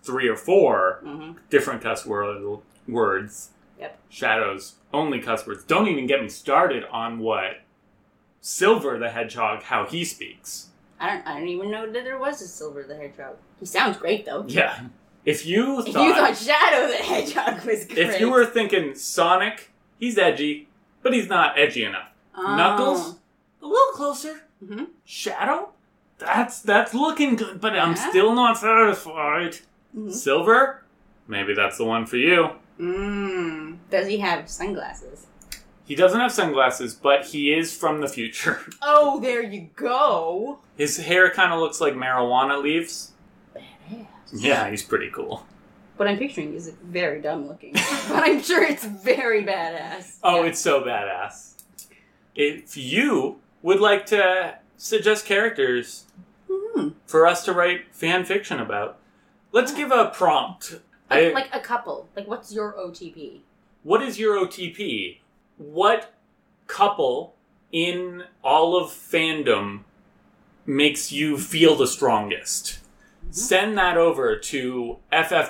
3 or 4 different cuss words. Yep. Shadows, only cuss words. Don't even get me started on what Silver the Hedgehog, how he speaks. I don't even know that there was a Silver the Hedgehog. He sounds great, though. Yeah. If you If you thought Shadow the Hedgehog was great. If you were thinking Sonic, he's edgy, but he's not edgy enough. Oh. Knuckles, a little closer. Mm-hmm. Shadow, that's looking good, but I'm still not satisfied. Mm-hmm. Silver, maybe that's the one for you. Does he have sunglasses? He doesn't have sunglasses, but he is from the future. Oh, there you go. His hair kind of looks like marijuana leaves. Badass. Yeah, he's pretty cool. What I'm picturing is very dumb looking, but I'm sure it's very badass. Oh, it's so badass. If you would like to suggest characters for us to write fan fiction about, let's give a prompt. Like a couple. Like, what's your OTP? What is your OTP? What couple in all of fandom makes you feel the strongest? Send that over to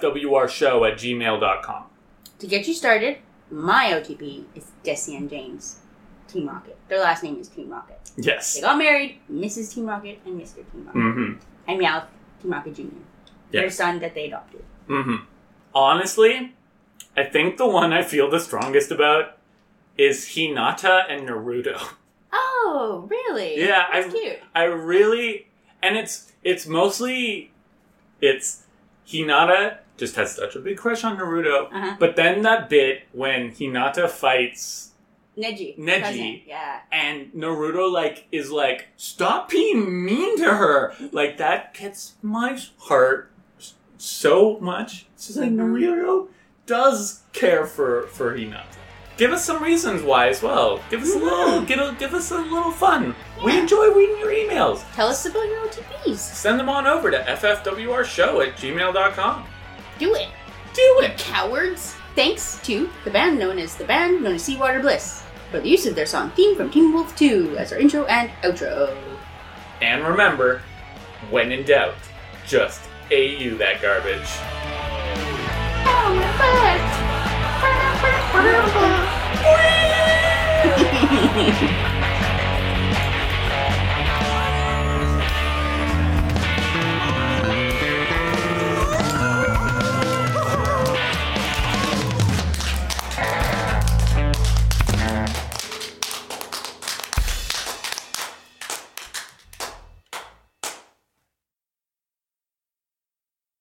ffwrshow@gmail.com. To get you started, my OTP is Desi and James. Team Rocket. Their last name is Team Rocket. Yes. They got married, Mrs. Team Rocket and Mr. Team Rocket. Mm-hmm. And Meowth, Team Rocket Jr. Their Yes. son that they adopted. Mm-hmm. Honestly, I think the one I feel the strongest about is Hinata and Naruto. Oh, really? Yeah, That's cute. I really, and it's mostly, it's Hinata just has such a big crush on Naruto, but then that bit when Hinata fights Neji. Neji. Yeah. And Naruto is like, stop being mean to her. Like, that gets my heart so much. It's just like, Naruto does care for Hinata. Give us some reasons why as well. Give us a little, give us a little fun. Yeah. We enjoy reading your emails. Tell us about your OTPs. Send them on over to ffwrshow@gmail.com. Do it. Do it. Cowards. Thanks to the band known as Seawater Bliss for the use of their song theme from Teen Wolf 2 as our intro and outro. And remember, when in doubt, just AU that garbage. Oh, my butt!